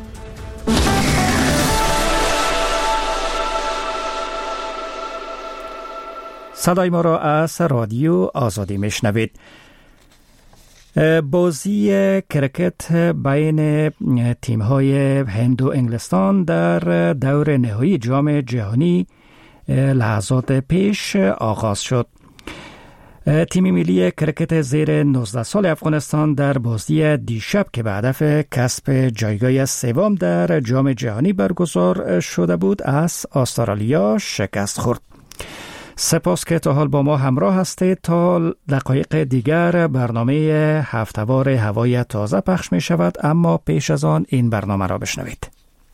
صدای ما را از رادیو آزادی میشنوید. بازی کرکت بین تیم‌های هند و انگلستان در دور نهایی جام جهانی لحظات پیش آغاز شد. تیم ملی کرکت زیر 19 سال افغانستان در بازی دیشب که به هدف کسب جایگاه سوم در جام جهانی برگزار شده بود از استرالیا شکست خورد. سپاس که تا حال با ما همراه هستید. تا دقایق دیگر برنامه هفته‌وار هوای تازه پخش می شود، اما پیش از آن این برنامه را بشنوید.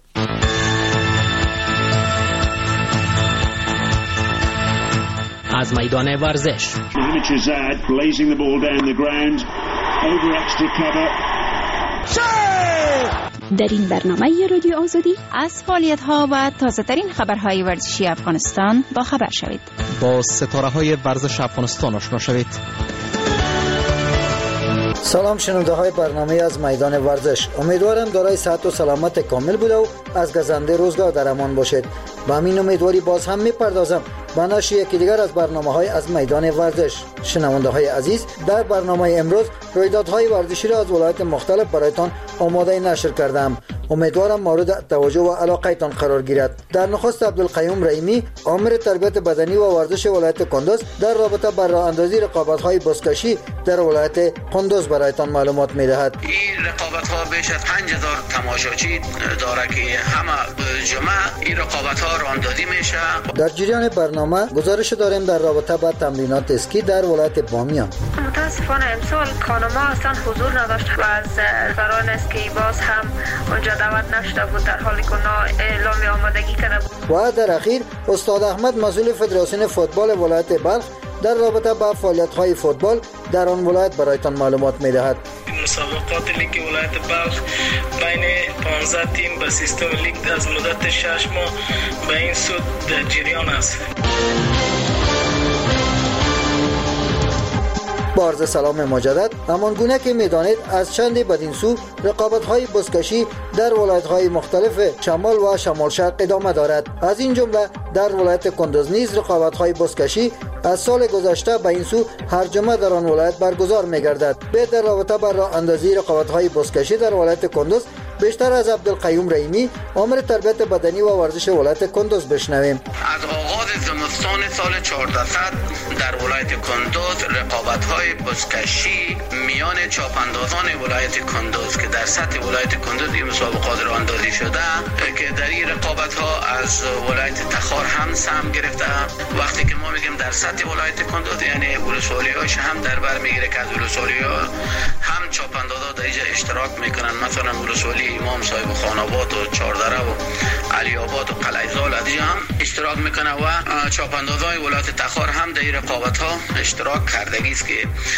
از میدان ورزش در این برنامه رادیو آزادی از فعالیت‌ها و تازه‌ترین خبرهای ورزشی افغانستان با خبر شوید. با ستاره‌های ورزش افغانستان آشنا شوید. سلام شنونده های برنامه از میدان ورزش. امیدوارم دارای صحت و سلامت کامل بوده و از گزنده روزگار در امان باشید. با همین امیدواری باز هم میپردازم به نشر یکی دیگر از برنامه‌های از میدان ورزش. شنونده های عزیز، در برنامه امروز رویدادهای ورزشی را از ولایات مختلف برایتان آماده نشر کردم. امیدوارم مورد توجه و علاقه‌تان قرار گیرد. در نخست عبدالقیوم رحیمی، آمر تربیت بدنی و ورزش ولایت کندوز، در رابطه با راه اندازی رقابت‌های بزکشی در ولایت کندوز برایتان معلومات می‌دهد. این رقابت‌ها بیش از 5000 تماشاچی داره که همه جمعه این رقابت‌ها راندازی میشه. در جریان برنامه گزارش داریم در رابطه با تمرینات اسکی در ولایت بامیان. متاسفانه امسال کانوما اصلا حضور نداشت و از سران اسکی باز هم اونجا دعوت نشده بود، در حالی که اعلام آمادگی کرده بود. و در اخیر استاد احمد مسئول فدراسیون فوتبال ولایت بلخ در رابطه با فعالیت‌های فوتبال در آن ولایت برایتان معلومات می‌دهد. مسابقات لیگ ولایت بلخ بین 15 تیم به سیستم لیگ از مدت 6 ماه به این سود در جریان است. با عرض سلام مجدد. همان گونه که میدانید از چند بدین سو رقابت‌های بزکشی در ولایت‌های مختلف شمال و شمال شرق ادامه دارد. از این جمله در ولایت کندوز نیز رقابت‌های بزکشی از سال گذشته به این سو هر جمعه در آن ولایت برگزار می‌گردد. به در رابطه با راه اندازی رقابت‌های بزکشی در ولایت کندوز بیشتر از عبدالقیوم رحیمی، امر تربیت بدنی و ورزش ولایت کندوز بشنویم. از آغاز زمستان سال 1400 در ولایت کندوز رقابت‌های بزکشی میان چاپاندازان ولایت کندوز که در سطح ولایت کندوز این مسابقات راه اندازی شده که در این رقابت‌ها از ولایت تخار هم سهم گرفته. وقتی که ما میگیم در سطح ولایت کندوز یعنی ولسوالی‌هاش هم در بر میگیره که از ولسوالی‌ها هم چاپاندازا در اینجا اشتراک میکنن. مثلا ولسوالی امام صاحب خاناباد و چاردره و علی آباد و قلعه‌زال اینجا هم اشتراک میکنه و چاپاندازای ولایت تخار هم در این رقابت‌ها اشتراک کردگی است که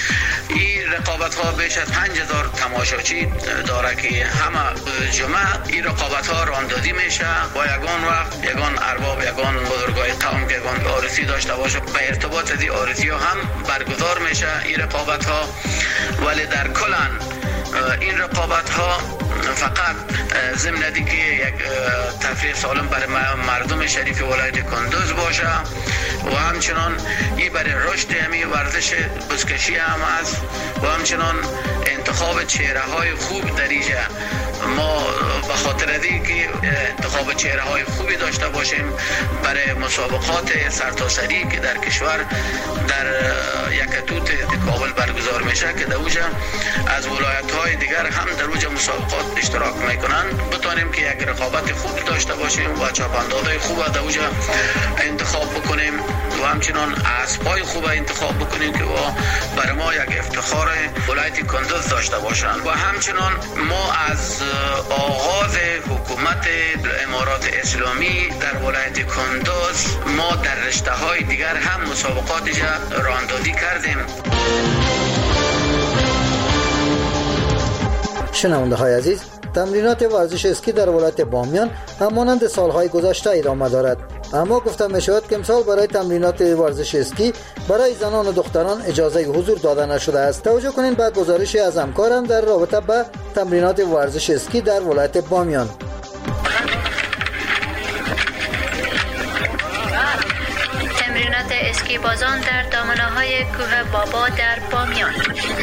این رقابت‌ها بیش از 5000 تماشاچی داره که همه جمعه این رقابت‌ها راندازی میشه با یگان وقت یگان ارباب یگان بزرگای قوم که یگان عارضی داشته باشه به ارتباط از این عارضی‌ها هم برگزار میشه این رقابت‌ها. ولی در کلان این رقابت‌ها فقط ضمن دیگه یک تفریح سالم برای مردم شریف ولایت کندوز باشه و همچنان این برای رشد همی ورزش بزکشی هم است و همچنان انتخاب چهره های خوب در اینجا ما به خاطر از اینکه انتخاب چهره های خوبی داشته باشیم برای مسابقات سرتاسری که در کشور در یکتوت کابل برگزار میشه که در اوجا از ولایت های دیگر هم در اوجا مسابقات اشتراک میکنن بتانیم که یک رقابت خوب داشته باشیم و چاپاندازهای خوب در اوجا انتخاب بکنیم و همچنان اسبای خوب انتخاب بکنیم که برای ما یک افتخار ولایت کندوز داشته باشند. و همچنان ما از آغاز حکومت امارات اسلامی در ولایت کندوز ما در رشته های دیگر هم مسابقات راه اندازی کردیم. شنونده های عزیز، تمرینات ورزش اسکی در ولایت بامیان همانند سالهای گذشته ادامه دارد، اما گفته می شود که امسال برای تمرینات ورزش اسکی برای زنان و دختران اجازه حضور داده نشده است. توجه کنین به گزارشی از همکارم در رابطه با تمرینات ورزش اسکی در ولایت بامیان. تمرینات اسکی بازان در دامنه‌های کوه بابا در بامیان.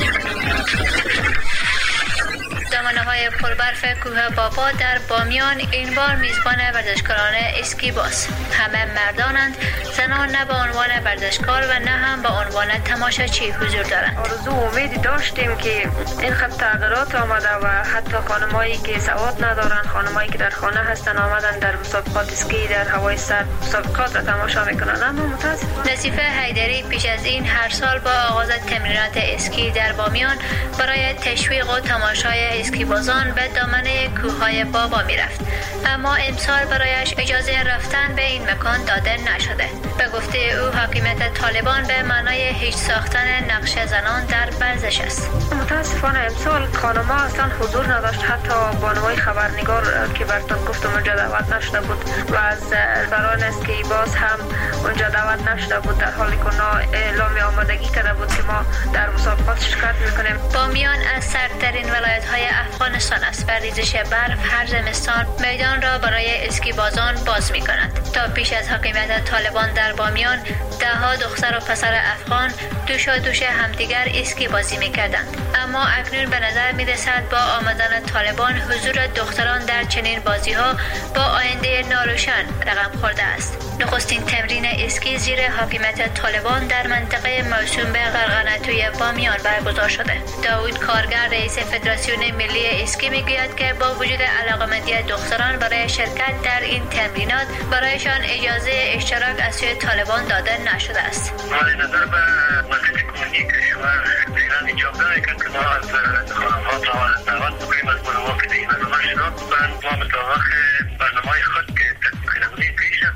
دامنه‌های پربرف کوه بابا در بامیان این بار میزبان ورزشکاران اسکی باز. همه مردانند، زنان نه به عنوان ورزشکار و نه هم به عنوان تماشاچی حضور دارند. آرزو امیدی داشتیم که این خط تغییرات آمده و حتی خانمایی که سواد ندارن، خانمایی که در خانه هستن آمدن در مسابقات اسکی در هوای سرد مسابقات را تماشا میکنن. اما متاسفانه نصیفه حیدری پیش از این هر سال با آغاز تمرینات اسکی در بامیان برای تشویق و تماشای اسکی بازان به دامنه کوههای بابا میرفت، اما امسال برایش اجازه رفتن به این مکان داده نشده. به گفته او حاکمیت طالبان به معنای هیچ ساختن نقش زنان در ورزش است. متاسفانه امسال خانم‌ها اصلا حضور نداشت، حتی بانوی خبرنگار که براتون گفتم اونجا دعوت نشده بود و از بران اسکی باز هم اونجا دعوت نشده بود، در حالی که اعلام آمادگی کرده بود که ما در مسابقات شرکت میکنیم. بامیان از سردترین ولایت‌های افغانستان است و ریزش برف هر زمستان میدان را برای اسکی بازان باز می‌کند. تا پیش از حاکمیت طالبان در بامیان ده‌ها دختر و پسر افغان دوش همدیگر اسکی بازی می‌کردند، اما اکنون به نظر می‌رسد با آمدن طالبان حضور دختران در چنین بازی‌ها با آینده ناروشن رقم خورده است. نخستین تمرین اسکی زیر حاکمیت طالبان در منطقه موسوم به قرقنتوی بامیان برگزار شده. داوود کارگر رئیس فدراسیون ملی اسکی میگوید که با وجود علاقه‌مندی دختران برای شرکت در این تمرینات برایشان اجازه اشتراک از سوی طالبان داده نشده است. نظر به وضعیت کنونی کشور ایران اجازه دارد که ما از خانم‌ها دعوت بکنیم از بانوها که در این برنامه شروع کنند. ما مطابق برنامه خود که تطبیق نمونه پیش رفتیم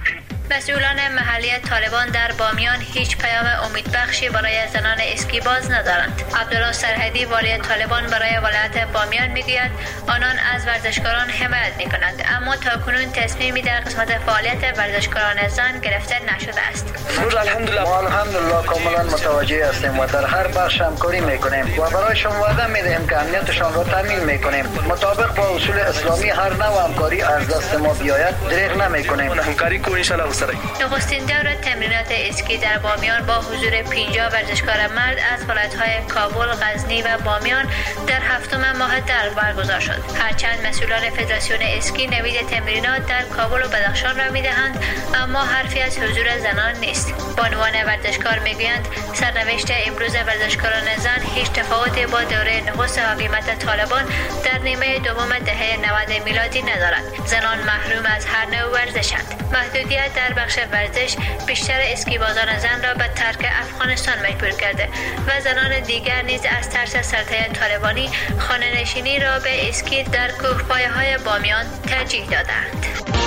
مسئولان محلی طالبان در بامیان هیچ پیام امیدبخشی برای زنان اسکیباز ندارند. عبدالله سرحدی والی طالبان برای ولایت بامیان میگوید آنان از ورزشکاران حمایت میکنند، اما تاکنون تصمیمی در قسمت فعالیت ورزشکاران زن گرفته نشده است. الحمدلله کاملا متوجه هستیم و در هر بخش همکاری میکنیم و برایشان وعده میدهیم که امنیتشان را تامین میکنیم. مطابق با اصول اسلامی هر نوع همکاری از دست ما بیاید دریغ نمیکنیم. همکاری کو ان شاء الله سره. نخستین دوره تمرینات اسکی در بامیان با حضور 50 ورزشکار مرد از ولایت‌های کابل، غزنی و بامیان در هفتم ماه در برگزار شد. هرچند مسئولان فدراسیون اسکی نوید تمرینات در کابل و بدخشان را میدهند، اما حرفی از حضور زنان نیست. بانوان ورزشکار میگویند سرنوشت امروز ورزشکاران زن هیچ تفاوتی با دوره نخست حاکمیت طالبان در نیمه دوم دهه 90 میلادی ندارد. زنان محروم از هر نوع ورزشند. محدودیت در بخش ورزش بیشتر اسکیبازان زن را به ترک افغانستان مجبور کرده و زنان دیگر نیز از ترس سلطه طالبانی خانه‌نشینی را به اسکی در کوهپایه‌های بامیان ترجیح دادند.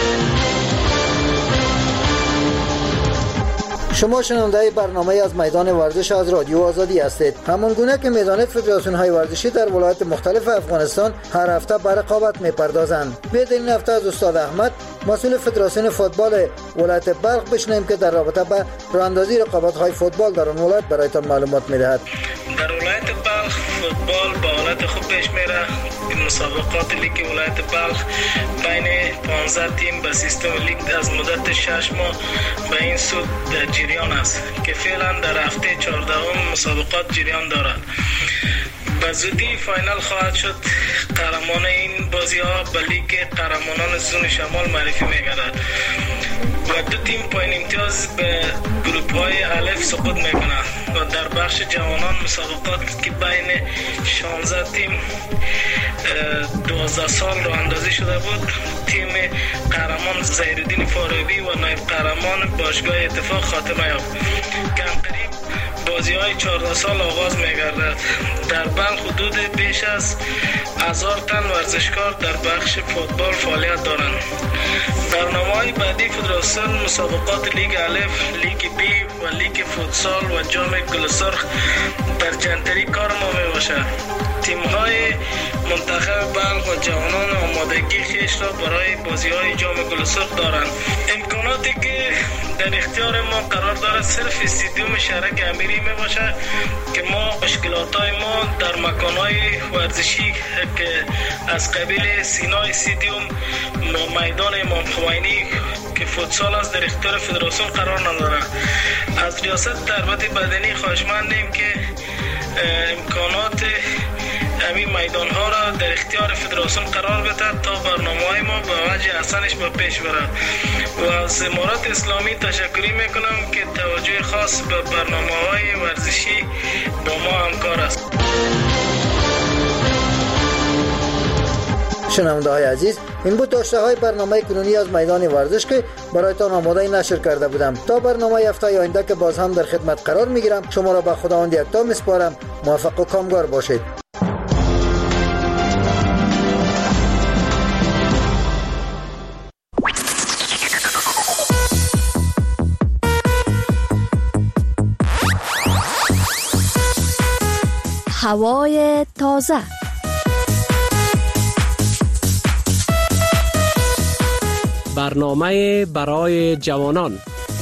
شما شنونده برنامه از میدان ورزش از رادیو آزادی هستید. همان گونه که میدان فدراسیون های ورزشی در ولایات مختلف افغانستان هر هفته به رقابت میپردازند. بیایید این هفته از استاد احمد مسئول فدراسیون فوتبال ولایت بلخ بشنویم که در رابطه با راهاندازی رقابت های فوتبال در آن ولایت برایتان معلومات میدهد. در ولایت بلخ فوتبال با حالت خوب پیش میره. مسابقات لیگ ولایت بلخ بین 15 تیم به سیستم لیگ از مدت 6 ماه به این سود در جریان است که فعلا در هفته 14 مسابقات جریان دارد. به زودی فاینال خواهد شد. قهرمان این بازی ها به لیگ قهرمانان زون شمال معرفی می‌گردد و 2 تیم پایین امتیاز به گروه های الف سقوط میکنند و در بخش جوانان مسابقات که بین 16 تیم 12 سال راه اندازی شده بود، تیم قهرمان زهیرالدین فاروقی و نایب قهرمان باشگاه اتفاق خاتمه یافت. کمترین بازی های 14 سال آغاز می‌گردد. در بلخ حدود بیش از 1000 تن ورزشکار در بخش فوتبال فعالیت دارند. برنامه‌های بعدی فدراسیون مسابقات لیگ الف، لیگ بی و لیگ فوتسال و جام گل سرخ در جنتری کار ما میباشد. تیم‌های منتخب بلخ و جوانان آمادگی خیش را برای بازی‌های جام گل سرخ دارند. امکاناتی که در اختیار ما قرار دارد صرف استادیوم شهرک امیری میباشد که ما مشکلات‌های ما در مکان‌های ورزشی که از قبیل سینا استادیوم، میدان امام خمینی که فوتسال است در اختیار فدراسیون قرار ندارد. از ریاست تربیت بدنی خواهشمندیم که امکانات همین میدان ها را در اختیار فدراسیون قرار بده تا برنامه‌های ما به وجه احسنش به پیش برد و از امارات اسلامی تشکری میکنم که توجه خاص به برنامه‌های ورزشی با ما همکار است. شنونده های عزیز، این بود داشته های برنامه کنونی از میدان ورزش که برایتان آماده نشر کرده بودم. تا برنامه هفته آینده که باز هم در خدمت قرار میگیرم، شما را به خداوند یکتا میسپارم. موفق و کامگار باشید. هوای تازه. برنامه برای جوانان.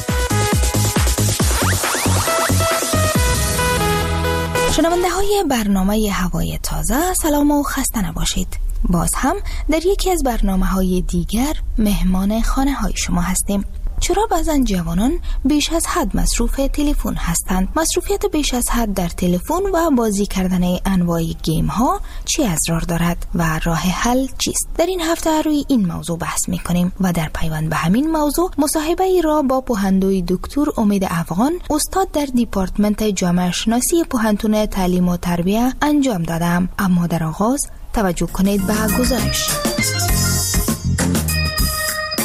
شنونده های برنامه هوای تازه، سلام و خسته نباشید. باز هم در یکی از برنامه های دیگر مهمان خانه های شما هستیم. چرا بعضن جوانان بیش از حد مصروف تلفن هستند؟ مصروفیت بیش از حد در تلفن و بازی کردن انواع گیم ها چی اضرار دارد و راه حل چیست؟ در این هفته روی این موضوع بحث میکنیم و در پیوند به همین موضوع مصاحبه ای را با پوهندوی دکتر امید افغان، استاد در دیپارتمنت جامعه شناسی پوهنتون تعلیم و تربیت انجام دادم. اما در آغاز توجه کنید به گزارش.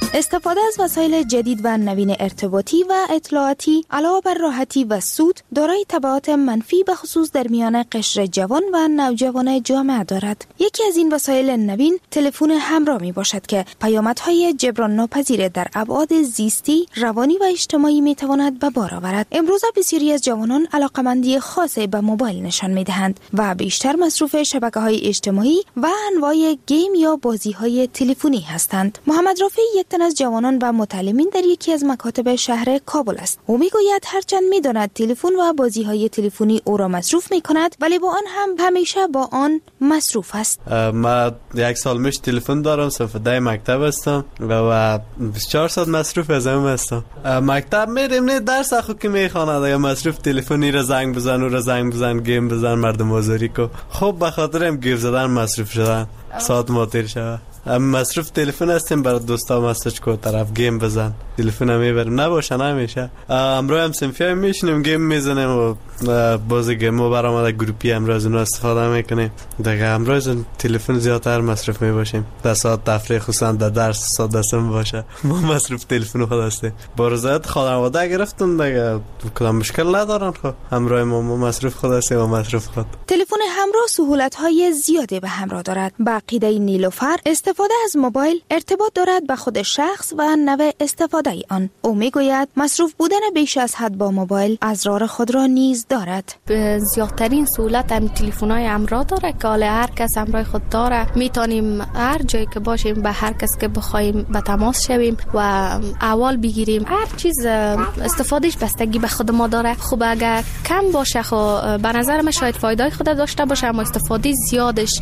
استفاده از وسایل جدید و نوین ارتباطی و اطلاعاتی علاوه بر راحتی و سود دارای تبعات منفی به خصوص در میان قشر جوان و نوجوان جامعه دارد. یکی از این وسایل نوین تلفن همراه می باشد که پیامدهای جبران ناپذیر در ابعاد زیستی، روانی و اجتماعی می تواند به بار آورد. امروزه بسیاری از جوانان علاقمندی خاصی به موبایل نشان می دهند و بیشتر مصروف شبکه‌های اجتماعی و انواع گیم یا بازی‌های تلفنی هستند. محمد رافی یک تن از جوانان و متعلمین در یکی از مکاتب شهر کابل است. او میگوید هرچند میداند تلفن و بازی‌های تلفنی او را مصروف می‌کند ولی با آن هم همیشه با آن مصروف است. من یک سال میش تلفن دارم، صف ده مکتب هستم و 24 ساعت مصروف از هم هستم. مکتب میریم نه درس اخو که میخواند یا مصروف تلفنی را زنگ بزن گیم بزن مردم آزاری کو. خب به خاطر هم گیر زدن مصروف شدن ساعت ما تیر شود. مصروف تلفن هستیم برای دوستا مسیج کو طرف گیم بزن تلفن هم میبریم نباشه نمیشه. امروز هم سنفی میشینیم گیم میزنیم و بازی گیم و برآمده گروپی امروز اون استفاده میکنیم. دیگه امروز تلفن زیادتر مصروف میباشیم. در ساعت تفریح خصوصا در درس ساعت دستم باشه ما مصروف تلفن خود هستیم. با رضایت خانواده گرفتم دیگه کدام مشکل ندارن. خب امروز ما مصروف خود هستیم و مصروف خود. تلفن همراه سهولت‌های زیادی به همراه دارد. با عقیده نیلوفر استفاده از موبایل ارتباط دارد به خود شخص و نوع استفاده آن. او میگوید مصروف بودن بیش از حد با موبایل اضرار خود را نیز دارد. زیادترین سهولت هم تلفن‌های همراه داره که حالا هر کس همراه خود داره. میتونیم هر جایی که باشیم به هر کس که بخوایم به تماس شویم و احوال بگیریم. هر چیز استفادهش بستگی به خود ما داره. خوب اگر کم باشه خب به نظر من شاید فایده خود داشته باشه اما استفاده زیادش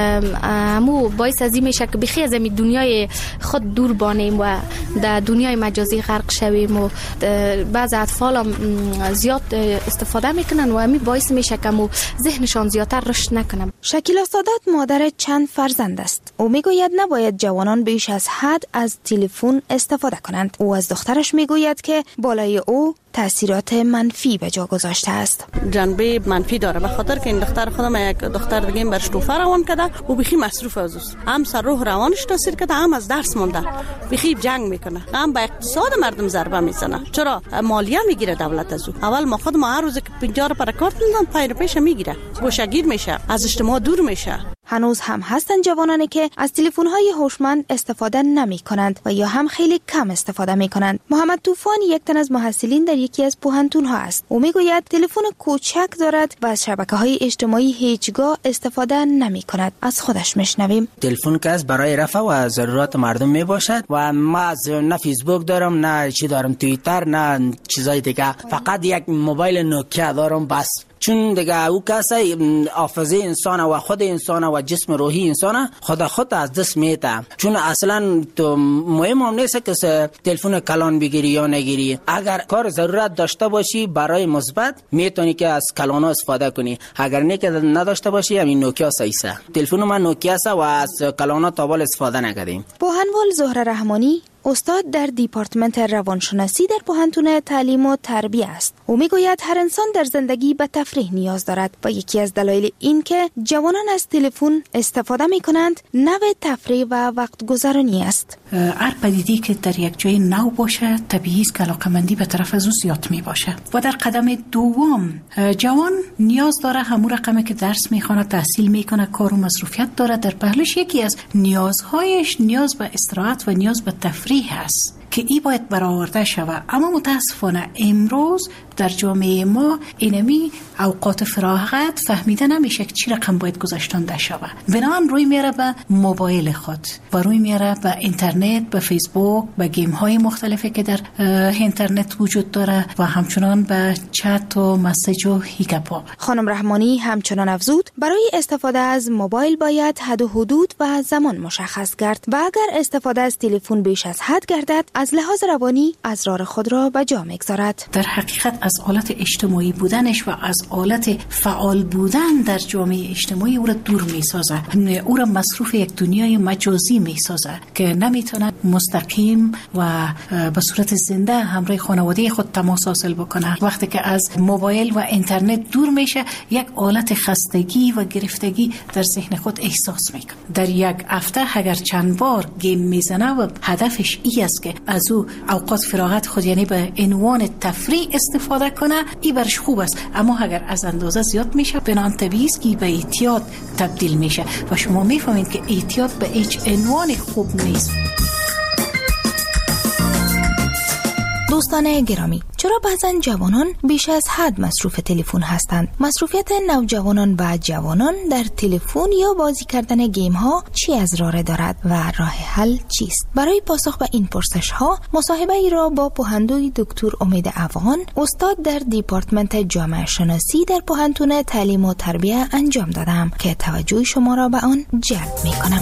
مو باعث از این میشه که بخی از این دنیای خود دور بانیم و در دنیای مجازی غرق شویم و بعض اطفال هم زیاد استفاده میکنن و همین باعث میشه که مو ذهنشان زیادتر رشد نکنن. شکیلا سادات مادر چند فرزند است. او میگوید نباید جوانان بیش از حد از تلفن استفاده کنند. او از دخترش میگوید که بالای او تأثیرات منفی به جا گذاشته است. جنبه منفی داره به خاطر که این دختر خودم یک دختر دیگه برش توفه روان کرده و بخی مصروف از است. هم سر روح روانش تاثیر کرده هم از درس مونده. بخی جنگ میکنه. هم به اقتصاد مردم ضربه میزنه. چرا مالیه میگیره دولت از او. اول ما خود ما هر روز که 50 پر کارت میدن پای پیش میگیره. گوشه‌گیر میشه. از اجتماع دور میشه. هنوز هم هستند جوانانی که از تلفن‌های هوشمند استفاده نمی‌کنند و یا هم خیلی کم استفاده می‌کنند. محمد طوفان یک تن از محصلین در یکی از پوهنتون‌ها است. او میگوید تلفن کوچک دارد و از شبکه‌های اجتماعی هیچگاه استفاده نمی‌کند. از خودش میشنویم. تلفن که برای رفع و ضرورت مردم میباشد و ما نه فیسبوک دارم نه چی دارم توییتر نه چیزای دیگه. فقط یک موبایل نوکیا دارم بس. چون دیگه او کسی حافظه انسان و خود انسان و جسم روحی انسان خود از دست میده. چون اصلا تو مهم هم نیست که تلفن کلان بگیری یا نگیری. اگر کار ضرورت داشته باشی برای مثبت میتونی که از کلان استفاده کنی. اگر نه که نداشته باشی همین نوکیا سایسه. تلفن من نوکیا و از کلان تا بال استفاده نکردیم. پوهنوال زهره رحمانی استاد در دیپارتمنت روانشناسی در پوهنتون تعلیم و تربیه است. او میگوید هر انسان در زندگی به تفریح نیاز دارد و یکی از دلایل این که جوانان از تلفن استفاده میکنند نوع تفریح و وقت گذرانی است. هر پدیده‌ای که در یک جای نو باشه طبیعی است که علاقه‌مندی به طرف از او زیاد می باشه و در قدم دوم جوان نیاز داره همون رقمی که درس میخونه تحصیل میکنه کار و مصروفیت داره در پهلوش یکی از نیازهایش نیاز به استراحت و نیاز به تفریح هست که ای باید برآورده شود. اما متاسفانه امروز در جامعه ما اینمی اوقات فراغت فهمیده نمیشه که چی رقم باید گذاشتنده شود. بنابراین روی میاره به موبایل خود و روی میاره به اینترنت، به فیسبوک، به گیم های مختلفی که در اینترنت وجود داره و همچنان به چت و مسیج و هیگپا. خانم رحمانی همچنان افزود برای استفاده از موبایل باید حد و حدود و زمان مشخص کرد و اگر استفاده از تلفن بیش از حد گردد از لحاظ روانی اسرار خود را به جا می‌گذارد. در حقیقت از حالت اجتماعی بودنش و از حالت فعال بودن در جامعه اجتماعی او را دور می‌سازد. او را مصروف یک دنیای مجازی می‌سازد که نمی‌تواند مستقیم و به صورت زنده همراه خانواده خود تماس حاصل بکنه. وقتی که از موبایل و اینترنت دور میشه یک حالت خستگی و گرفتگی در ذهن خود احساس میکنه. در یک هفته اگر چند بار گیم میزنه و هدفش این است که از او اوقات فراغت خود یعنی به عنوان تفریح استفاده کنه، این برش خوب است. اما اگر از اندازه زیاد میشه بنان طبیعی است که به اعتیاد تبدیل میشه و شما میفهمید که اعتیاد به هیچ عنوان خوب نیست. دوستان گرامی، چرا بعضا جوانان بیش از حد مصروف تلفن هستند؟ مصروفیت نوجوانان و جوانان در تلفن یا بازی کردن گیم ها چی ازراره دارد و راه حل چیست؟ برای پاسخ به این پرسش ها مصاحبه ای را با پوهندوی دکتر امید افغان، استاد در دیپارتمنت جامعه شناسی در پوهنتون تعلیم و تربیت انجام دادم که توجه شما را به آن جلب می کنم.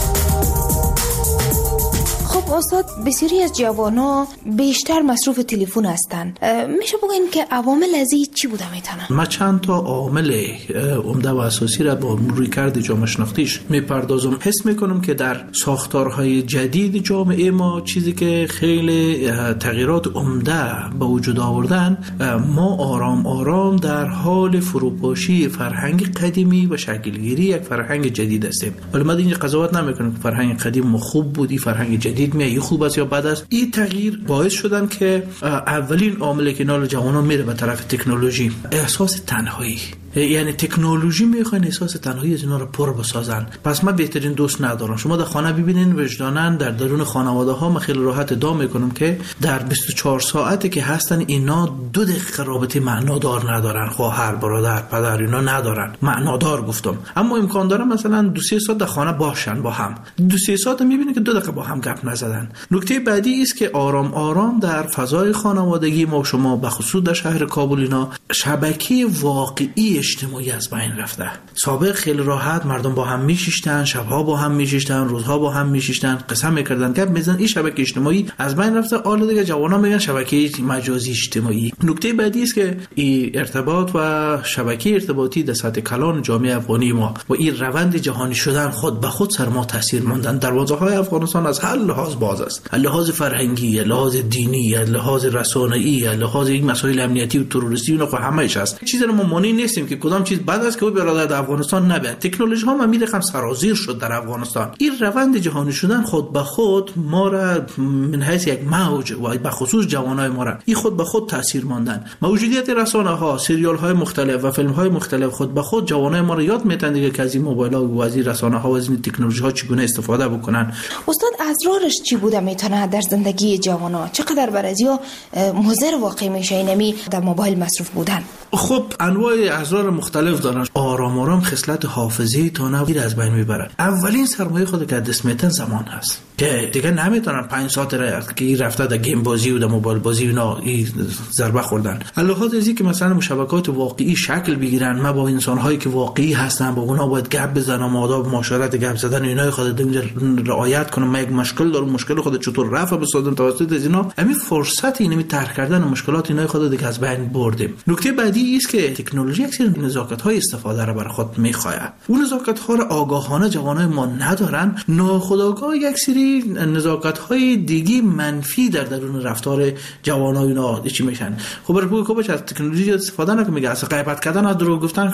خب استاد، بسیاری از جوانا بیشتر مصروف تلفن هستند. میشه بگین که عوامل از این چی بوده میتونن؟ ما چند تا عامل عمده و اساسی را با رویکرد جامعه شناختیش میپردازم. حس میکنم که در ساختارهای جدید جامعه ما چیزی که خیلی تغییرات عمده به وجود آوردن، ما آرام آرام در حال فروپاشی فرهنگ قدیمی و شکلگیری یک فرهنگ جدید هستیم. ولی ما دیگه قضاوت نمیکنیم که فرهنگ قدیم خوب بودی، فرهنگ جدید میای خوب است یا بد است. این تغییر باعث شدن که اولین عاملی که نال جوانان میره به طرف تکنولوژی، احساس تنهایی. یعنی تکنولوژی میخوان احساس تنهایی از اینا رو پر بسازن. پس من بهترین دوست ندارم. شما در خانه ببینین وجدانن در درون خانواده ها من خیلی راحت ادعا میکنم که در 24 ساعتی که هستن اینا 2 دقیقه رابطه معنادار ندارن. خواهر، برادر، پدر اینا ندارن. معنادار گفتم. اما امکان داره مثلا 2-3 ساعت در خانه باشن با هم. 2-3 ساعت میبینید که 2 دقیقه با هم گپ نزدن. نکته بعدی است که آرام آرام در فضای خانوادگی ما شما به خصوص در شهر کابل اینا شبکه واقعی اجتماعی از بین رفته. سابق خیلی راحت مردم با هم میشیشتن، شبها با هم میشیشتن، روزها با هم میشیشتن، قسم میکردن که میزن این شبکه اجتماعی از بین رفته. حالا دیگه جوانان میگن شبکه مجازی اجتماعی. نکته بعدی است که این ارتباط و شبکه ارتباطی در سطح کلان جامعه افغانی ما و این روند جهانی شدن خود به خود سر ما تاثیر ماندن. دروازه‌های افغانستان از هر لحاظ باز است. لحاظ فرهنگی، لحاظ دینی، لحاظ رسانه‌ای، لحاظ این مسائل امنیتی و تروریستی اونها خب همه‌اش هست. چیزی رو ما مانع نیستیم که کدام چیز بد است که او برادر در افغانستان نبه. تکنولوژی ها ما میرخم سرازیر شد در افغانستان. این روند جهانی شدن خود به خود ما را من حیث یک موج و به خصوص جوانای ما را این خود به خود تاثیر ماندن. موجودیت رسانه ها، سریال های مختلف و فیلم های مختلف خود به خود جوانای ما را یاد میدن دیگه که از این موبایل ها و از این رسانه ها و از این تکنولوژی ها چگونه استفاده بکنن. استاد، اضرارش چی بوده میتونه در زندگی جوانا؟ چقدر برازیا مضر واقع میشه اینمی در موبایل مصروف بودن؟ خب انواع اضرار مختلف دارن. آرام آرام خصلت حافظه‌ای تا نویر از بین میبرن. اولین سرمایه خود که دست میتن زمان هست که دیگه نمیتونن 5 ساعت که رفته در گیم بازی و در موبایل بازی اینا ضربه خوردن. علاوه از اینکه مثلا مشابکات واقعی شکل بگیرن، ما با انسان‌هایی که واقعی هستن با اونها باید گپ بزنم، آداب معاشرت گپ زدن اینا خود رعایت کنم. من یک مشکل دارم، مشکل خود چطور رفع بسازم توسط از اینا. همین فرصت اینمی طرح کردن مشکلات اینا خود دیگه از بین بردیم. نکته بعدی است که تکنولوژی یک سری نزاکت‌های استفاده را برای خود می‌خواهد. اون نزاکت‌ها را آگاهانه جوانای ما ندارن. ناخودآگاه یک سری نزاکت‌های دیگه منفی در درون رفتار جوانای اینا چی میشن. خب برای کوبش از تکنولوژی استفاده نکنه. میگه اصلا غیبت کردن از دروغ گفتن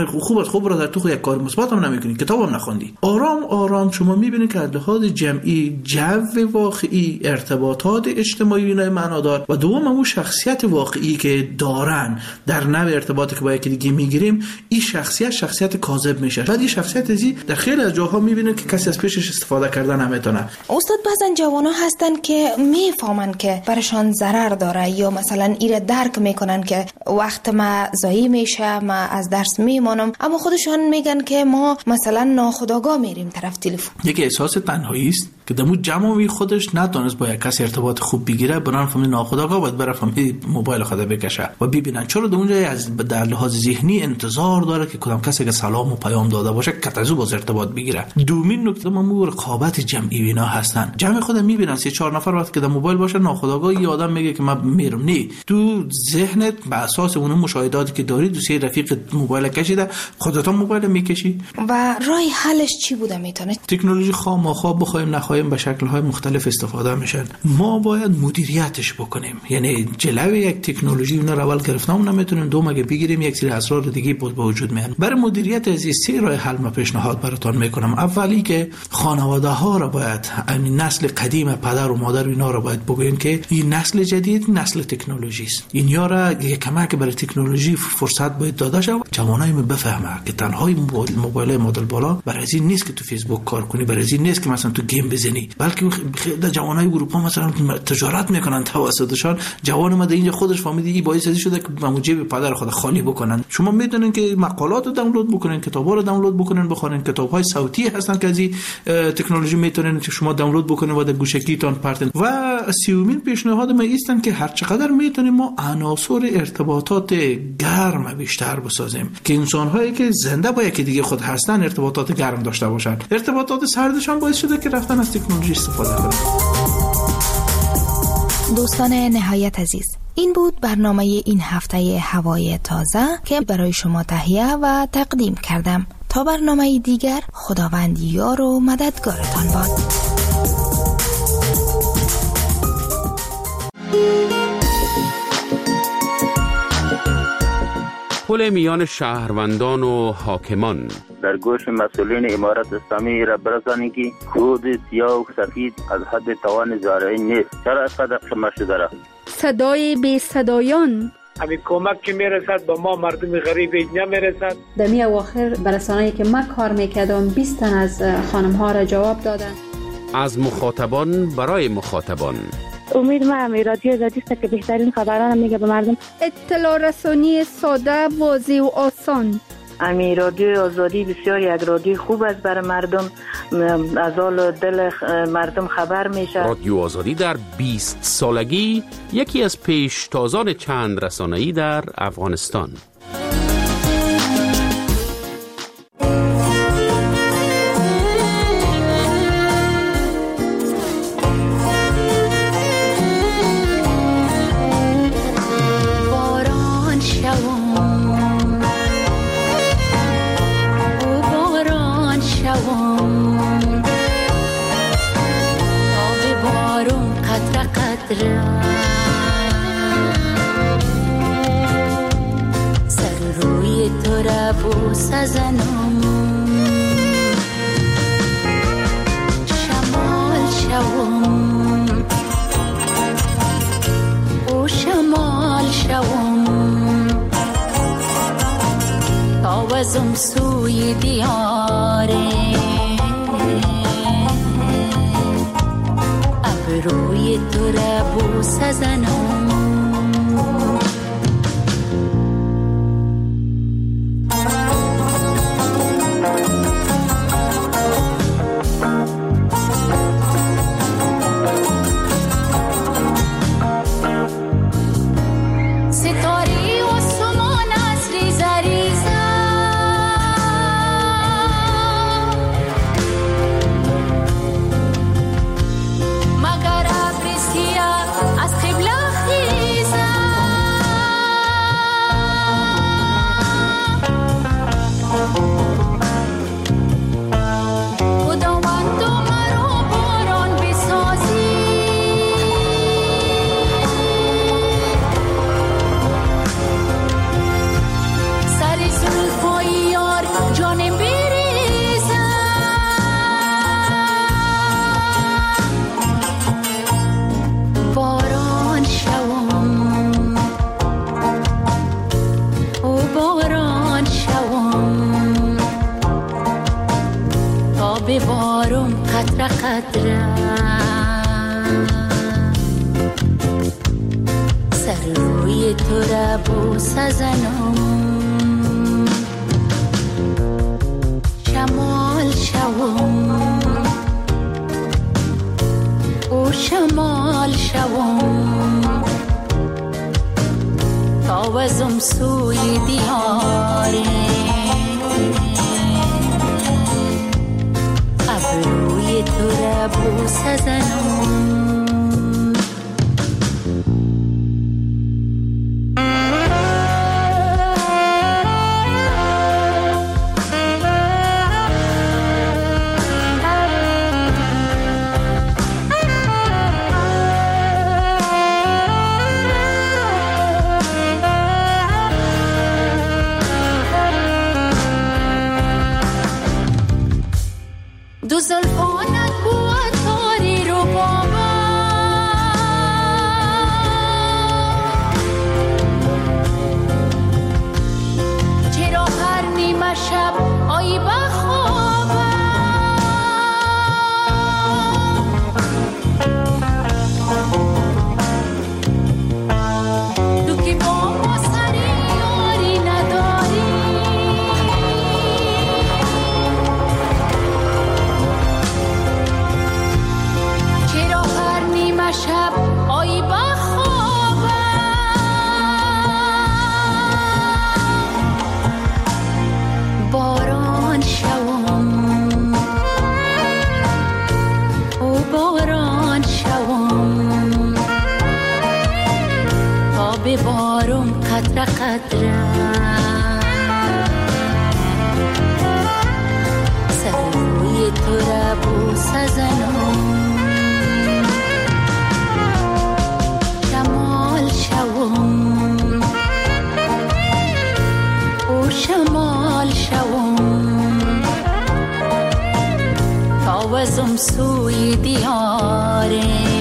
خوب را در تو یک کار مثبت هم نمی‌کنی، کتابم نخوندی. آرام آرام شما می‌بینید که از لحاظ جمعی جو واقعی، ارتباطات اجتماعی اینا معنادار و دوم اون شخصیت واقعی که دارن در نوع ارتباطی که با یکی دیگه میگیریم، این شخصیت کاذب میشه. بعد این شخصیت ازی در خیلی از جاها میبینید که کسی از پیشش استفاده کردن نمیتونه. استاد، بعضن جوانا هستن که میفهمن که برشان ضرر داره یا مثلا ایره درک میکنن که وقت ما ضایع میشه، ما از درس میمانم، اما خودشان میگن که ما مثلا ناخودآگاه میریم طرف تلفن. یکی احساس تنهایی است که دمو جمعی خودش نتونست با یک کس ارتباط خوب بگیره، بران فهمید ناخودآگاه باید بره فهمید موبایل خود بکشه و ببینن چرا در اونجا از در لحاظ ذهنی انتظار داره که کدام کسی که سلام و پیام داده باشه کتازو باز ارتباط بگیره. دومین نکته مامور رقابت جمعی اینا هستن. جمع خود میبینن 3-4 نفر وقتی که در موبایل باشه ناخودآگاه یه آدم میگه که من میرم، نه تو ذهنت بر اساس اون مشاهداتی که داری دوسری رفیق موبایل کشیده خودت هم موبایل میکشی. و راه حلش چی بوده میتونه؟ تکنولوژی خواه بخوایم نخواهیم به شکل‌های مختلف استفاده میشن. ما باید مدیریتش بکنیم. یعنی جلوی یک تکنولوژی اون رو اول گرفتم نمیتونیم، دوم اگه بگیریم یک سری اسرار دیگه به وجود میاد. برای مدیریت از این 3 راه حل ما پیشنهاد براتون میکنم. اولی که خانواده ها را باید، این نسل قدیم پدر و مادر اینا را باید بگوییم که این نسل جدید نسل تکنولوژی است. اینیا را یک کمک برای تکنولوژی فرصت باید داده شه. جوانای ما بفهمه که تنها موبایل مدل بالا برای این نیست که تو فیسبوک کار کنی، برای این نیست که مثلا تو گیم بزنی، بلکه خیلی جوانای اروپا مثلا تجارت میکنن توسطشان. جوان ما در اینجا خودش فهمیده این باعث شده که جیب پدر خود خالی بکنن. شما میدونین که مقالات رو دانلود بکنین، کتابا رو دانلود بکنین، بخونین. کتاب‌های صوتی هستن که از این تکنولوژی میتونین که شما دانلود بکنین و در گوشکیتون پرتن. و سیومین پیشنهاد ما ایستن که هر چقدر میتونیم ما عناصر ارتباطات گرم بیشتر بسازیم که انسان‌هایی که زنده با یکی دیگه خود هستن ارتباطات گرم داشته باشن. ارتباطات سردشان باعث شده که رفتن از تکنولوژی استفاده کنن. دوستان نهایت عزیز، این بود برنامه این هفته هوای تازه که برای شما تهیه و تقدیم کردم. تا برنامه دیگر، خداوند یار و مددگارتان باد. پل میان شهروندان و حاکمان. در گوش مسئولین امارت اسلامی را برسانید که کود سیاه و سفید از حد توان زارعی نیست. چرا اینقدر خمه شده را؟ صدای بی صدایان. همین کمک که میرسد با ما مردم غریب نمیرسد. در می اواخر برسانه‌ای که من کار میکردم 20 تن از خانم ها را جواب دادن. از مخاطبان برای مخاطبان. امید ما رادیو آزادی است که بهترین خبران میگه به مردم. اطلاع رسانی ساده، واضح و آسان. امی رادیو آزادی بسیار یک رادیو خوب است برای مردم، از حال دل مردم خبر میشه. رادیو آزادی در 20 سالگی یکی از پیشتازان چند رسانه‌ای در افغانستان. سر روی تو را بوسه زنم، شمال شوم و شمال شوم، تاوزم سوی دیاره، روی تو را بوسه زنم. سر روی تو را بوسه زنم، شمال شوم شمال شوم تاوزم سوی دیاره ابروی تو را بوسه زنم دو زلفانت بود تاری رو بابا چرا هر نیمه شب آیی بخوابم تو که با ما سری یاری نداری شب آیی بخوابم باران شوم او باران شوم تا ببارم قطره قطره سر روی تو را بوسه زنم شمال شوم تاوزم سوی دیاره